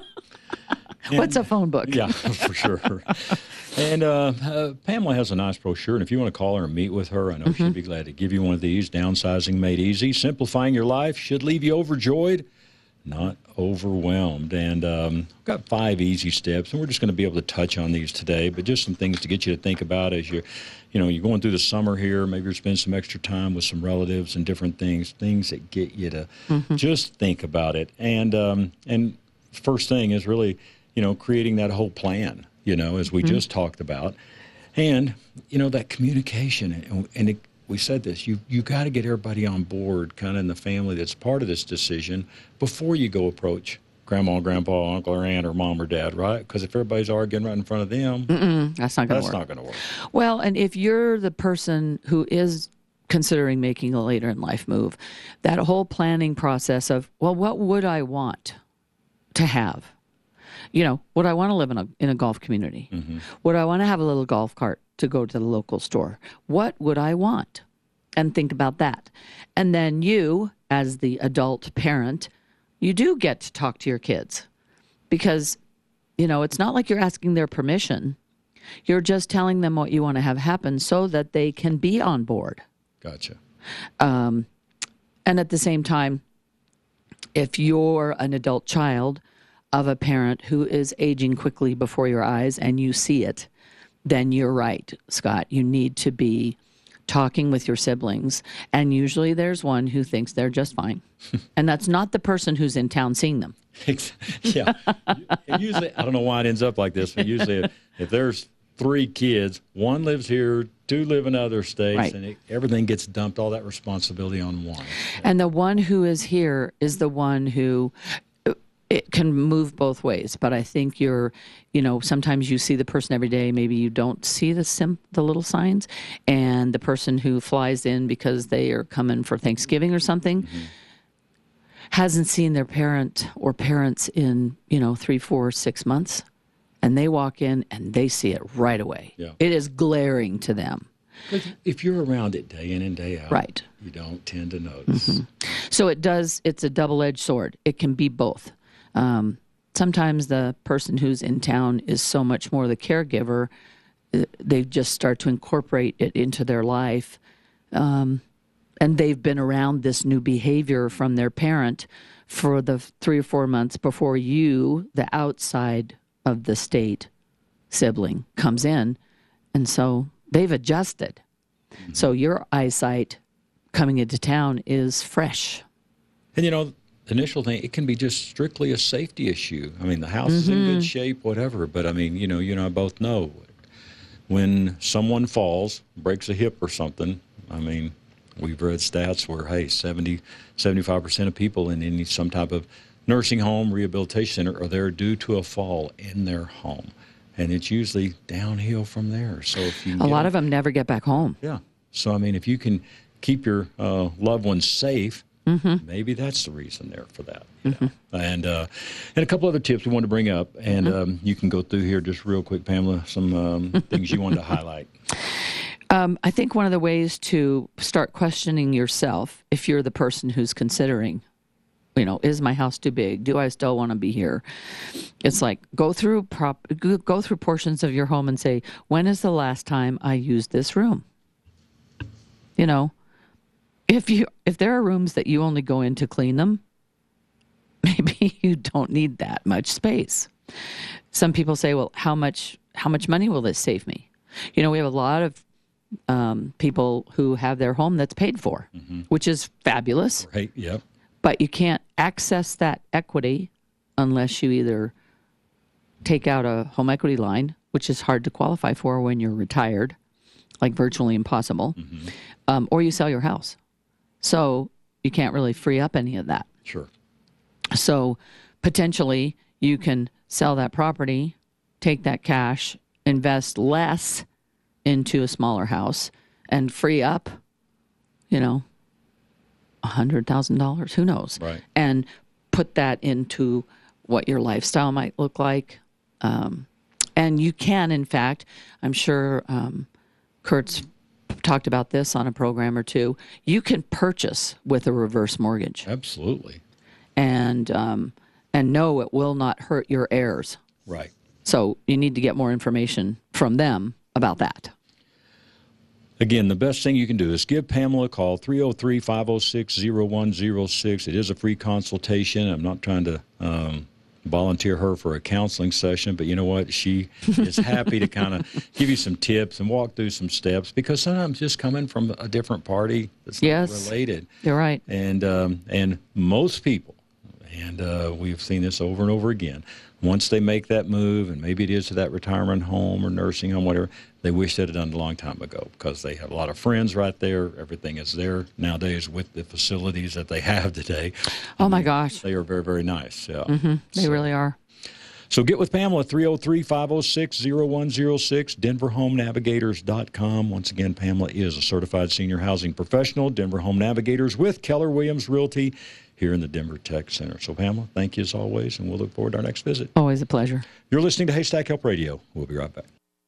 what's a phone book? Yeah, for sure. And uh, uh, Pamela has a nice brochure, and if you want to call her and meet with her, I know Mm-hmm. she'd be glad to give you one of these. Downsizing Made Easy. Simplifying your life should leave you overjoyed, not overwhelmed. And um, I've got five easy steps, and we're just going to be able to touch on these today, but just some things to get you to think about as you're, you know, you're going through the summer here. Maybe you're spending some extra time with some relatives and different things, things that get you to Mm-hmm. just think about it. And um, and first thing is really, you know, creating that whole plan, you know, as we Mm-hmm. just talked about. And, you know, that communication, and, and it, we said this, you you got to get everybody on board kind of in the family that's part of this decision before you go approach grandma, grandpa, uncle, or aunt, or mom or dad, right? Because if everybody's arguing right in front of them, Mm-mm, that's not going to that's work. not going to work. Well, and if you're the person who is considering making a later in life move, that whole planning process of, well, what would I want to have? You know, would I want to live in a in a golf community? Mm-hmm. Would I want to have a little golf cart to go to the local store? What would I want? And think about that. And then you, as the adult parent, you do get to talk to your kids because, you know, it's not like you're asking their permission. You're just telling them what you want to have happen so that they can be on board. Gotcha. Um, and at the same time, if you're an adult child of a parent who is aging quickly before your eyes and you see it, then you're right, Scott. You need to be talking with your siblings. And usually there's one who thinks they're just fine. And that's not the person who's in town seeing them. Yeah. And usually, I don't know why it ends up like this, but usually if, if there's three kids, one lives here, two live in other states, Right. and it, everything gets dumped, all that responsibility on one. And the one who is here is the one who it can move both ways. But I think you're, you know, sometimes you see the person every day. Maybe you don't see the sim, the little signs. And the person who flies in because they are coming for Thanksgiving or something mm-hmm. hasn't seen their parent or parents in, you know, three, four, six months. And they walk in and they see it right away. Yeah. It is glaring to them. If you're around it day in and day out, right. you don't tend to notice. Mm-hmm. So it does, it's a double-edged sword. It can be both. Um, sometimes the person who's in town is so much more the caregiver, they just start to incorporate it into their life. Um, and they've been around this new behavior from their parent for the three or four months before you, the outside of the state sibling, comes in. And so they've adjusted. Mm-hmm. So your eyesight coming into town is fresh. And, you know, the initial thing, it can be just strictly a safety issue. I mean, the house mm-hmm. is in good shape, whatever. But, I mean, you know, you and I both know when someone falls, breaks a hip or something, I mean, we've read stats where, hey, seventy, seventy-five percent of people in any some type of nursing home, rehabilitation center are there due to a fall in their home. And it's usually downhill from there. So if you A lot of them never get back home. Yeah. So, I mean, if you can keep your uh, loved ones safe, Mm-hmm. Maybe that's the reason there for that. Mm-hmm. And uh, and a couple other tips we wanted to bring up, and mm-hmm. um, you can go through here just real quick, Pamela, some um, things you wanted to highlight. Um, I think one of the ways to start questioning yourself, if you're the person who's considering, you know, is my house too big? Do I still want to be here? It's like go through prop, go through portions of your home and say, when is the last time I used this room? You know, if you if there are rooms that you only go in to clean them, maybe you don't need that much space. Some people say, well, how much how much money will this save me? You know, we have a lot of um, people who have their home that's paid for, mm-hmm. which is fabulous. Right, yep. But you can't access that equity unless you either take out a home equity line, which is hard to qualify for when you're retired, like virtually impossible, mm-hmm. um, or you sell your house. So you can't really free up any of that. Sure. So potentially you can sell that property, take that cash, invest less into a smaller house, and free up, you know, one hundred thousand dollars, who knows? Right. And put that into what your lifestyle might look like. Um, and you can, in fact, I'm sure um, Kurt's talked about this on a program or two, you can purchase with a reverse mortgage. Absolutely. And um, and no, it will not hurt your heirs. Right. So you need to get more information from them about that. Again, the best thing you can do is give Pamela a call, three oh three, five oh six, oh one oh six. It is a free consultation. I'm not trying to um, volunteer her for a counseling session, but you know what? She is happy to kind of give you some tips and walk through some steps, because sometimes just coming from a different party that's yes, not related. You're right. And, um, and most people, and uh, we've seen this over and over again, once they make that move, and maybe it is to that retirement home or nursing home, whatever, they wish they'd have done it a long time ago, because they have a lot of friends right there. Everything is there nowadays with the facilities that they have today. Oh, my gosh. They are very, very nice. Yeah. Mm-hmm. They so, really are. So get with Pamela, three oh three, five oh six, oh one oh six, denver home navigators dot com. Once again, Pamela is a certified senior housing professional, Denver Home Navigators with Keller Williams Realty here in the Denver Tech Center. So, Pamela, thank you as always, and we'll look forward to our next visit. Always a pleasure. You're listening to Haystack Help Radio. We'll be right back.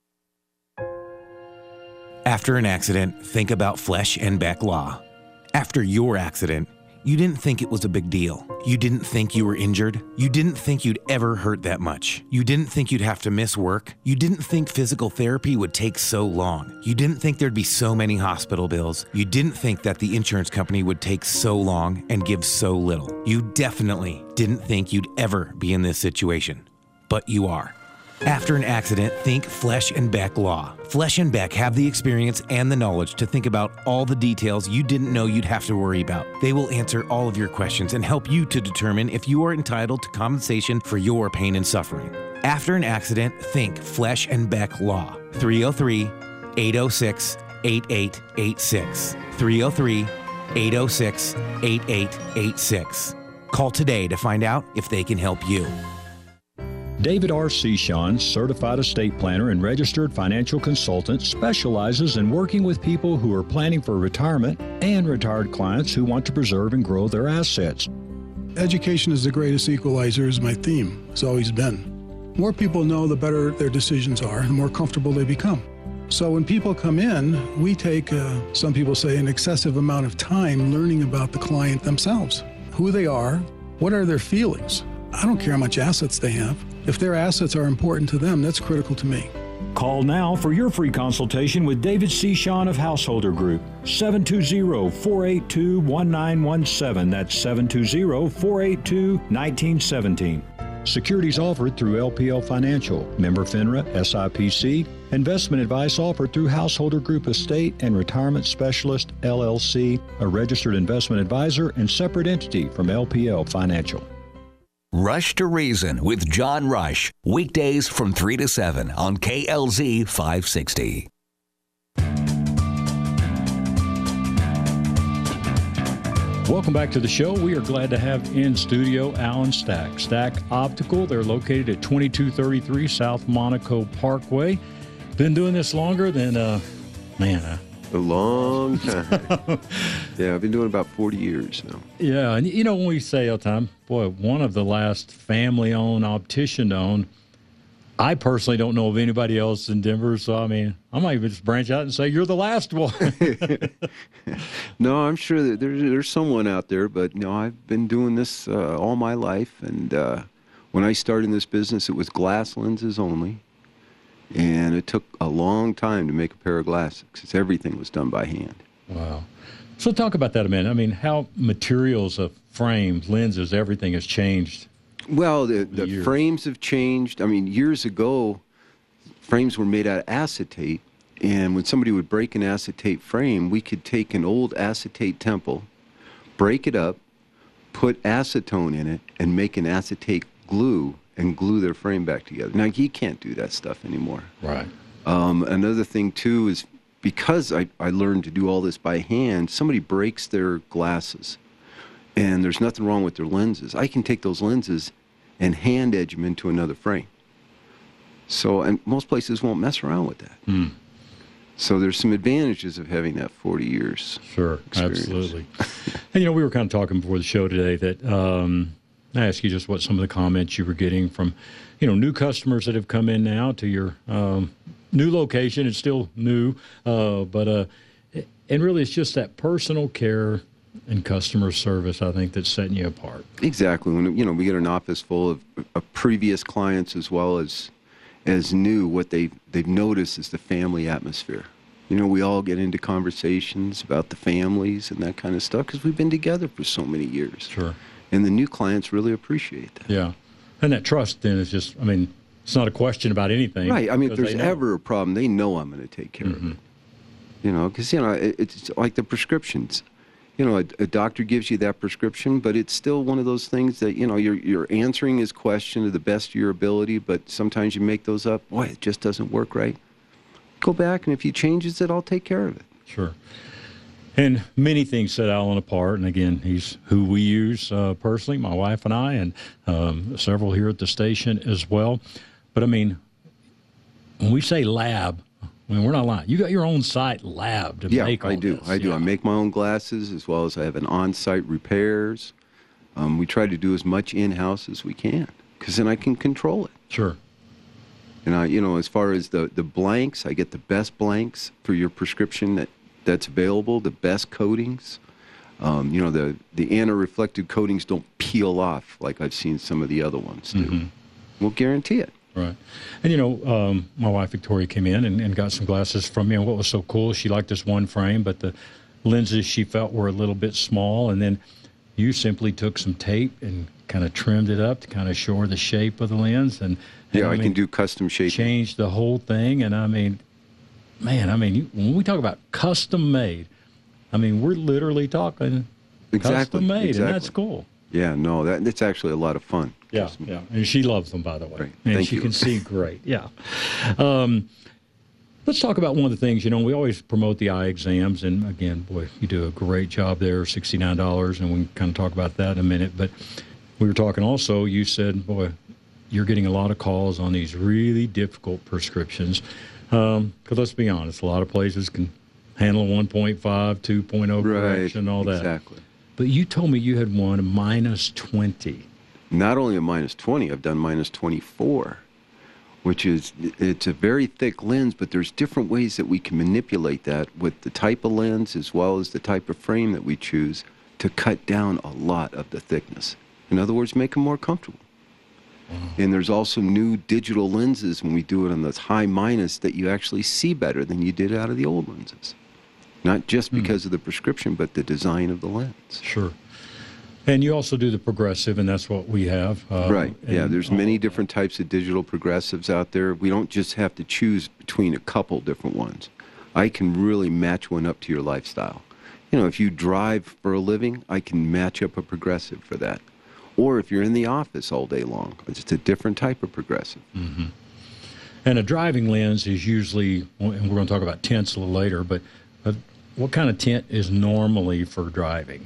After an accident, think about Flesh and Beck Law. After your accident, you didn't think it was a big deal. You didn't think you were injured. You didn't think you'd ever hurt that much. You didn't think you'd have to miss work. You didn't think physical therapy would take so long. You didn't think there'd be so many hospital bills. You didn't think that the insurance company would take so long and give so little. You definitely didn't think you'd ever be in this situation. But you are. After an accident, think Flesh and Beck Law. Flesh and Beck have the experience and the knowledge to think about all the details you didn't know you'd have to worry about. They will answer all of your questions and help you to determine if you are entitled to compensation for your pain and suffering. After an accident, think Flesh and Beck Law. three oh three, eight oh six, eight eight eight six. three oh three, eight oh six, eight eight eight six. Call today to find out if they can help you. David R. Sechon, certified estate planner and registered financial consultant, specializes in working with people who are planning for retirement and retired clients who want to preserve and grow their assets. Education is the greatest equalizer is my theme. It's always been. More people know, the better their decisions are, the more comfortable they become. So when people come in, we take, uh, some people say, an excessive amount of time learning about the client themselves, who they are, what are their feelings. I don't care how much assets they have. If their assets are important to them, that's critical to me. Call now for your free consultation with David Sechon of Householder Group. seven two zero, four eight two, one nine one seven. That's seven two zero, four eight two, one nine one seven. Securities offered through L P L Financial, member FINRA, S I P C. Investment advice offered through Householder Group Estate and Retirement Specialist, L L C, a registered investment advisor and separate entity from L P L Financial. Rush to Reason with John Rush, weekdays from three to seven on K L Z five sixty. Welcome back to the show. We are glad to have in studio Alan Stack. Stack Optical. They're located at twenty-two thirty-three South Monaco Parkway. Been doing this longer than, uh, man, uh, A long time. Yeah, I've been doing about forty years now. Yeah, and you know, when we say all the time, boy, one of the last family-owned, optician-owned, I personally don't know of anybody else in Denver, so I mean, I might even just branch out and say you're the last one. No, I'm sure that there's, there's someone out there, but no, I've been doing this uh, all my life, and uh, when I started in this business, it was glass lenses only, and it took a long time to make a pair of glasses because everything was done by hand. Wow. So talk about that a minute. I mean, how materials of frames, lenses, everything has changed. Well, the, the frames have changed. I mean, years ago, frames were made out of acetate, and when somebody would break an acetate frame, we could take an old acetate temple, break it up, put acetone in it, and make an acetate glue and glue their frame back together. Now, you can't do that stuff anymore. Right. Um, another thing, too, is because I, I learned to do all this by hand, somebody breaks their glasses, and there's nothing wrong with their lenses. I can take those lenses and hand edge them into another frame. So, and most places won't mess around with that. Mm. So there's some advantages of having that forty years. Sure, experience. Absolutely. And, you know, we were kind of talking before the show today that um, I asked you just what some of the comments you were getting from, you know, new customers that have come in now to your um, new location. It's still new, uh, but, uh, and really it's just that personal care and customer service, I think, that's setting you apart. Exactly. When, you know, we get an office full of, of previous clients as well as as new, what they they've noticed is the family atmosphere. You know, we all get into conversations about the families and that kind of stuff because we've been together for so many years. Sure. And the new clients really appreciate that. Yeah. And that trust then is just, I mean, it's not a question about anything. Right. I mean, if there's ever a problem, they know I'm going to take care mm-hmm. of it. You know, because, you know, it, it's like the prescriptions. You know, a, a doctor gives you that prescription, but it's still one of those things that, you know, you're, you're answering his question to the best of your ability, but sometimes you make those up. Boy, it just doesn't work right. Go back, and if he changes it, I'll take care of it. Sure. And many things set Alan apart. And again, he's who we use uh, personally, my wife and I, and um, several here at the station as well. But I mean, when we say lab, I mean, we're not lying. You got your own site lab to yeah, make all I do. this. I do. Yeah. I make my own glasses as well as I have an on-site repairs. Um, we try to do as much in-house as we can because then I can control it. Sure. And I, you know, as far as the, the blanks, I get the best blanks for your prescription that, that's available, the best coatings. Um, you know, the, the anti-reflective coatings don't peel off like I've seen some of the other ones do. Mm-hmm. We'll guarantee it. Right. And, you know, um, my wife, Victoria, came in and, and got some glasses from me. And what was so cool, she liked this one frame, but the lenses she felt were a little bit small. And then you simply took some tape and kind of trimmed it up to kind of show her the shape of the lens. And, and Yeah, I, I mean, can do custom shaping. Changed the whole thing. And, I mean, man, I mean, you, when we talk about custom made, I mean, we're literally talking exactly, custom made, exactly. and that's cool. Yeah, no, that it's actually a lot of fun. Yeah, yeah, and she loves them, by the way. Great. And Thank she you. can see great. Yeah. Um, let's talk about one of the things. You know, we always promote the eye exams, and again, boy, you do a great job there. Sixty-nine dollars, and we can kind of talk about that in a minute. But we were talking also. You said, boy, you're getting a lot of calls on these really difficult prescriptions. Because um, let's be honest, a lot of places can handle one point five, two point oh right, correction, all that. Exactly. But you told me you had one minus twenty. Not only a minus twenty, I've done minus twenty-four, which is, it's a very thick lens, but there's different ways that we can manipulate that with the type of lens as well as the type of frame that we choose to cut down a lot of the thickness. In other words, make them more comfortable. Wow. And there's also new digital lenses when we do it on this high minus that you actually see better than you did out of the old lenses. Not just because mm. of the prescription, but the design of the lens. Sure. And you also do the progressive, and that's what we have. Uh, right. Yeah, there's many different types of digital progressives out there. We don't just have to choose between a couple different ones. I can really match one up to your lifestyle. You know, if you drive for a living, I can match up a progressive for that. Or if you're in the office all day long, it's a different type of progressive. Mm-hmm. And a driving lens is usually, and we're going to talk about tints a little later, but uh, what kind of tint is normally for driving?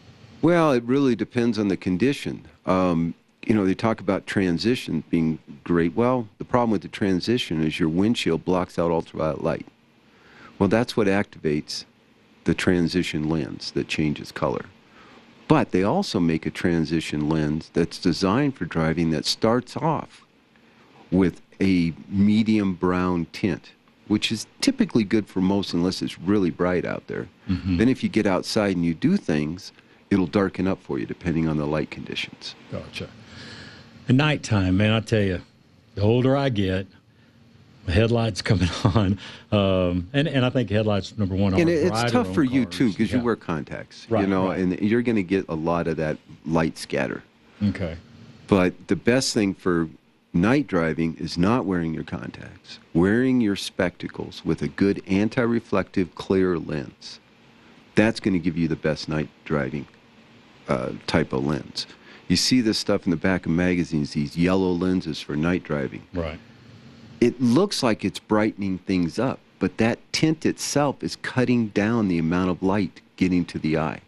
Well, it really depends on the condition. Um, you know, they talk about transition being great. Well, the problem with the transition is your windshield blocks out ultraviolet light. Well, that's what activates the transition lens that changes color. But they also make a transition lens that's designed for driving that starts off with a medium brown tint, which is typically good for most unless it's really bright out there. Mm-hmm. Then if you get outside and you do things, it'll darken up for you depending on the light conditions. Gotcha. At nighttime, man, I tell you, the older I get, the headlights coming on, um, and and I think headlights number one are and it's tough for you cars. too because yeah. you wear contacts, right, you know, right. and you're going to get a lot of that light scatter. Okay. But the best thing for night driving is not wearing your contacts, wearing your spectacles with a good anti-reflective clear lens. That's going to give you the best night driving uh, type of lens. You see this stuff in the back of magazines, these yellow lenses for night driving. Right. It looks like it's brightening things up, but that tint itself is cutting down the amount of light getting to the eye.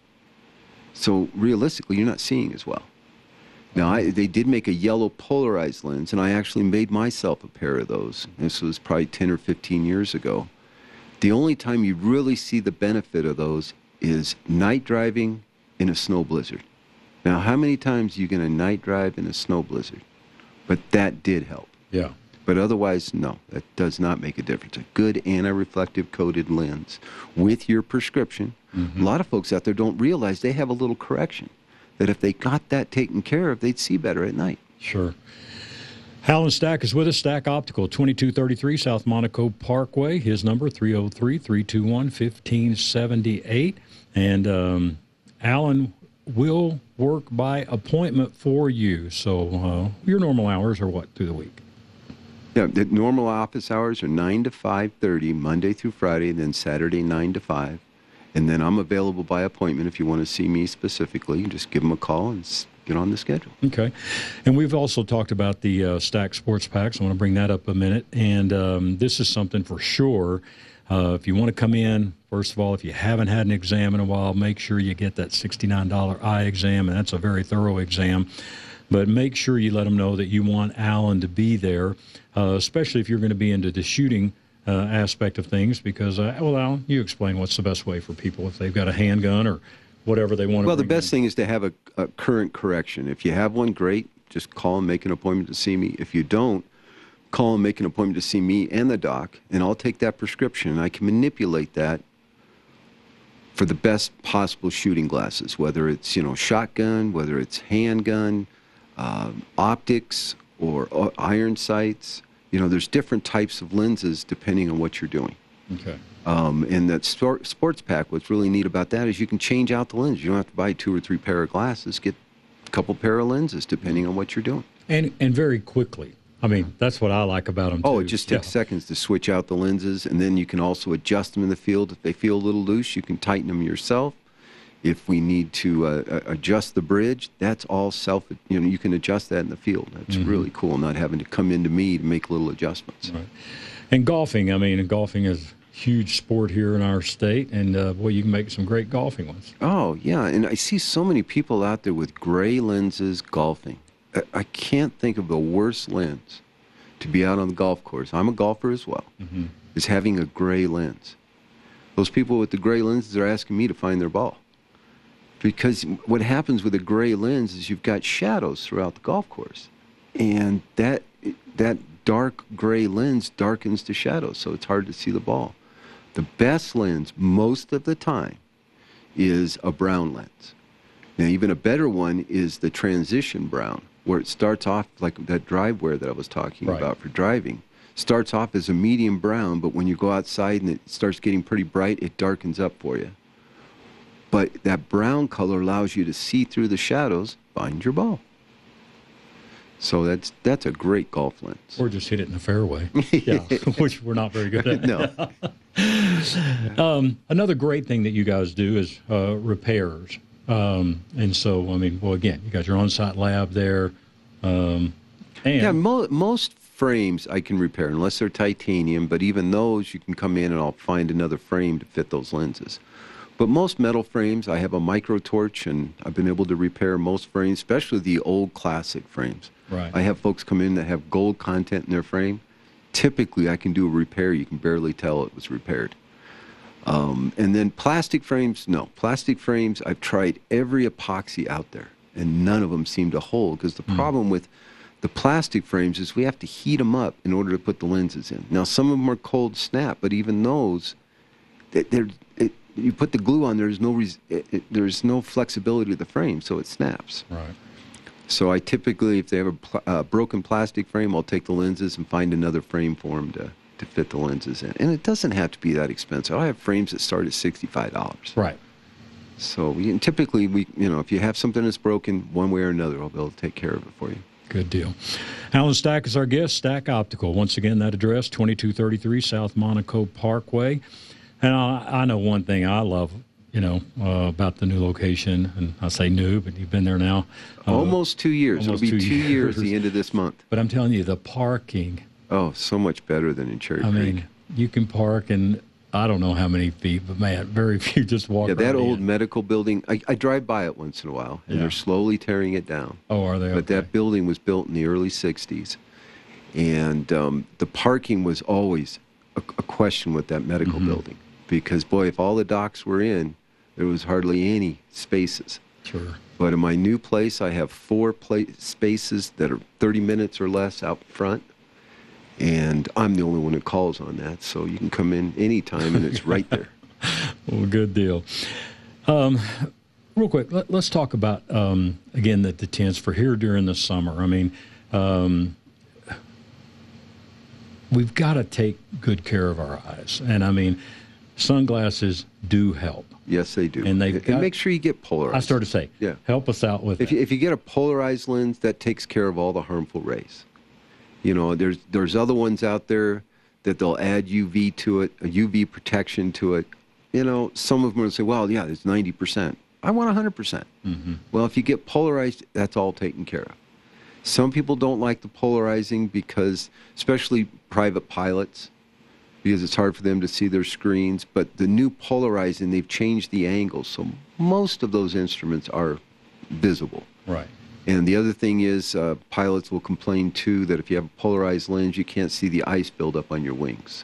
So realistically, you're not seeing as well. Now, I, they did make a yellow polarized lens, and I actually made myself a pair of those. This was probably ten or fifteen years ago. The only time you really see the benefit of those is night driving in a snow blizzard. Now, how many times are you going to night drive in a snow blizzard? But that did help. Yeah. But otherwise, no, that does not make a difference. A good anti-reflective coated lens with your prescription. Mm-hmm. A lot of folks out there don't realize they have a little correction, that if they got that taken care of, they'd see better at night. Sure. Alan Stack is with us, Stack Optical, twenty-two thirty-three South Monaco Parkway. His number, three oh three, three two one, one five seven eight. And um, Alan will work by appointment for you. So uh, your normal hours are what through the week? Yeah, the normal office hours are nine to five thirty, Monday through Friday, and then Saturday nine to five. And then I'm available by appointment if you want to see me specifically. You just give them a call and get on the schedule. Okay. And we've also talked about the uh, Stack Sports Packs. I want to bring that up a minute. And um, this is something for sure. Uh, if you want to come in, first of all, if you haven't had an exam in a while, make sure you get that sixty-nine dollars eye exam, and that's a very thorough exam. But make sure you let them know that you want Alan to be there, uh, especially if you're going to be into the shooting uh, aspect of things. Because, uh, well, Alan, you explain what's the best way for people if they've got a handgun or whatever they want to Well, the bring best in. thing is to have a, a current correction. If you have one, great. Just call and make an appointment to see me. If you don't, call and make an appointment to see me and the doc, and I'll take that prescription, and I can manipulate that for the best possible shooting glasses, whether it's, you know, shotgun, whether it's handgun, uh, optics, or uh, iron sights. You know, there's different types of lenses depending on what you're doing. Okay. Um, and that sport, sports pack, what's really neat about that is you can change out the lens. You don't have to buy two or three pair of glasses. Get a couple pair of lenses depending on what you're doing. And and very quickly. I mean, that's what I like about them, too. Oh, it just takes yeah. seconds to switch out the lenses, and then you can also adjust them in the field. If they feel a little loose, you can tighten them yourself. If we need to uh, adjust the bridge, that's all self, you know, you can adjust that in the field. That's mm-hmm. really cool, not having to come into me to make little adjustments. Right. And golfing, I mean, golfing is a huge sport here in our state, and, uh, boy, you can make some great golfing ones. Oh, yeah, and I see so many people out there with gray lenses golfing. I, I can't think of the worst lens to be out on the golf course. I'm a golfer as well, mm-hmm. is having a gray lens. Those people with the gray lenses are asking me to find their ball. Because what happens with a gray lens is you've got shadows throughout the golf course. And that that dark gray lens darkens the shadows, so it's hard to see the ball. The best lens, most of the time, is a brown lens. Now, even a better one is the transition brown, where it starts off like that drive wear that I was talking right. about for driving. Starts off as a medium brown, but when you go outside and it starts getting pretty bright, it darkens up for you. But that brown color allows you to see through the shadows, find your ball. So that's that's a great golf lens. Or just hit it in the fairway, yeah, which we're not very good at. No. um, another great thing that you guys do is uh, repairs. Um, and so, I mean, well, again, you got your on-site lab there. Um, and yeah, mo- most frames I can repair, unless they're titanium, but even those you can come in and I'll find another frame to fit those lenses. But most metal frames, I have a micro torch, and I've been able to repair most frames, especially the old classic frames. Right. I have folks come in that have gold content in their frame. Typically, I can do a repair. You can barely tell it was repaired. Um, and then plastic frames, no. Plastic frames, I've tried every epoxy out there, and none of them seem to hold, because the mm. problem with the plastic frames is we have to heat them up in order to put the lenses in. Now, some of them are cold snap, but even those, they're, it, you put the glue on, there's no res, it, it, there's no flexibility to the frame, so it snaps. Right. So I typically, if they have a pl- uh, broken plastic frame, I'll take the lenses and find another frame for them to, to fit the lenses in. And it doesn't have to be that expensive. I have frames that start at sixty-five dollars. Right. So we, and typically, we, you know, if you have something that's broken, one way or another, I'll be able to take care of it for you. Good deal. Alan Stack is our guest, Stack Optical. Once again, that address, twenty-two thirty-three South Monaco Parkway. And I, I know one thing I love, you know, uh, about the new location, and I say new, but you've been there now. Uh, almost two years. Almost It'll be two, two years. years the end of this month. But I'm telling you, the parking. Oh, so much better than in Cherry I Creek. mean, you can park in, I don't know how many feet, but man, very few just walk Yeah, that right old in. medical building, I, I drive by it once in a while, and Yeah. they're slowly tearing it down. Oh, are they? But Okay. that building was built in the early sixties, and um, the parking was always a, a question with that medical Mm-hmm. building, because, boy, if all the docks were in, there was hardly any spaces. Sure. But in my new place, I have four pla- spaces that are thirty minutes or less out front, and I'm the only one that calls on that, so you can come in anytime, and it's right there. Well, good deal. Um, real quick, let, let's talk about, um, again, the, the tents for here during the summer. I mean, um, we've got to take good care of our eyes. And, I mean, sunglasses do help. Yes, they do. And, they and got, make sure you get polarized. I started to say, yeah. help us out with if that. you, if you get a polarized lens, that takes care of all the harmful rays. You know, there's there's other ones out there that they'll add U V to it, a U V protection to it. You know, some of them will say, well, yeah, it's ninety percent. I want one hundred percent. Mm-hmm. Well, if you get polarized, that's all taken care of. Some people don't like the polarizing because, especially private pilots, because it's hard for them to see their screens. But the new polarizing, they've changed the angles, so most of those instruments are visible. Right. And the other thing is, uh, pilots will complain, too, that if you have a polarized lens, you can't see the ice buildup on your wings.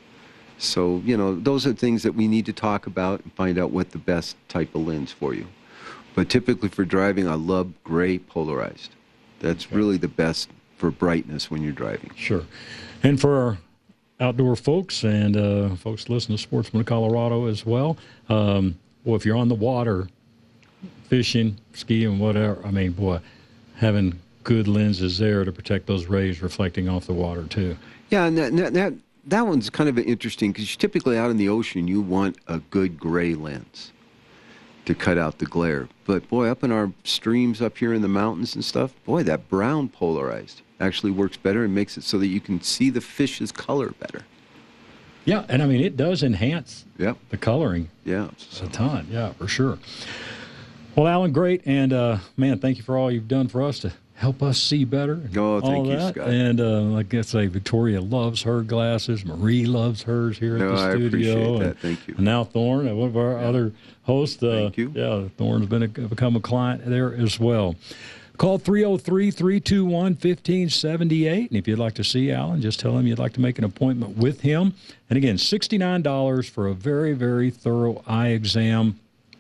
So, you know, those are things that we need to talk about and find out what the best type of lens for you. But typically for driving, I love gray polarized. That's okay. Really the best for brightness when you're driving. Sure. And for our outdoor folks and uh, folks listening to Sportsman of Colorado as well, um, well, if you're on the water, fishing, skiing, whatever, I mean, boy, having good lenses there to protect those rays reflecting off the water, too. Yeah, and that, that, that one's kind of interesting because typically out in the ocean, you want a good gray lens to cut out the glare. But, boy, up in our streams up here in the mountains and stuff, boy, that brown polarized actually works better and makes it so that you can see the fish's color better. Yeah, and, I mean, it does enhance yep. the coloring. Yeah. A ton, yeah, for sure. Well, Alan, great, and uh, man, thank you for all you've done for us to help us see better. And oh, thank all you, that. Scott. And uh, like I say, Victoria loves her glasses. Marie loves hers here no, at the I studio. appreciate that. And, thank you. And now Thorne, one of our yeah. other hosts. Uh, thank you. Yeah, Thorne's been a, become a client there as well. Call three oh three, three two one, one five seven eight. And if you'd like to see Alan, just tell him you'd like to make an appointment with him. And again, sixty-nine dollars for a very, very thorough eye exam.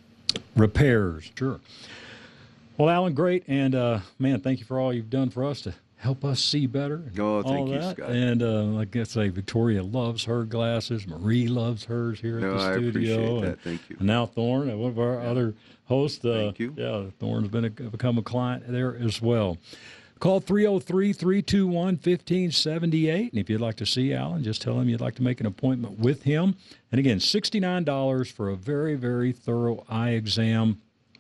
Repairs, sure. Well, Alan, great, and uh, man, thank you for all you've done for us to help us see better. And oh, thank all you, that. Scott. And uh, like I say, Victoria loves her glasses. Marie loves hers here no, at the I studio. appreciate that. And, thank you. And now Thorne, one of our yeah. other hosts. Uh, thank you. Yeah, Thorne's been a, become a client there as well. Call three oh three, three two one, one five seven eight. And if you'd like to see Alan, just tell him you'd like to make an appointment with him. And again, sixty-nine dollars for a very, very thorough eye exam.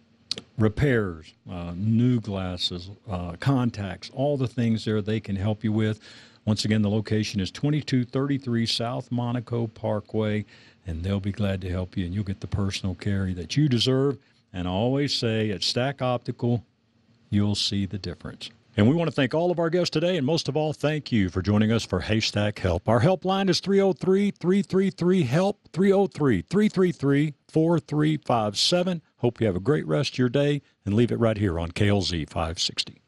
Repairs, uh, new glasses, uh, contacts, all the things there they can help you with. Once again, the location is twenty-two thirty-three South Monaco Parkway, and they'll be glad to help you, and you'll get the personal care that you deserve. And I always say at Stack Optical, you'll see the difference. And we want to thank all of our guests today, and most of all, thank you for joining us for Haystack Help. Our helpline is three oh three, three three three, HELP, three oh three, three three three, four three five seven. Hope you have a great rest of your day, and leave it right here on K L Z five sixty.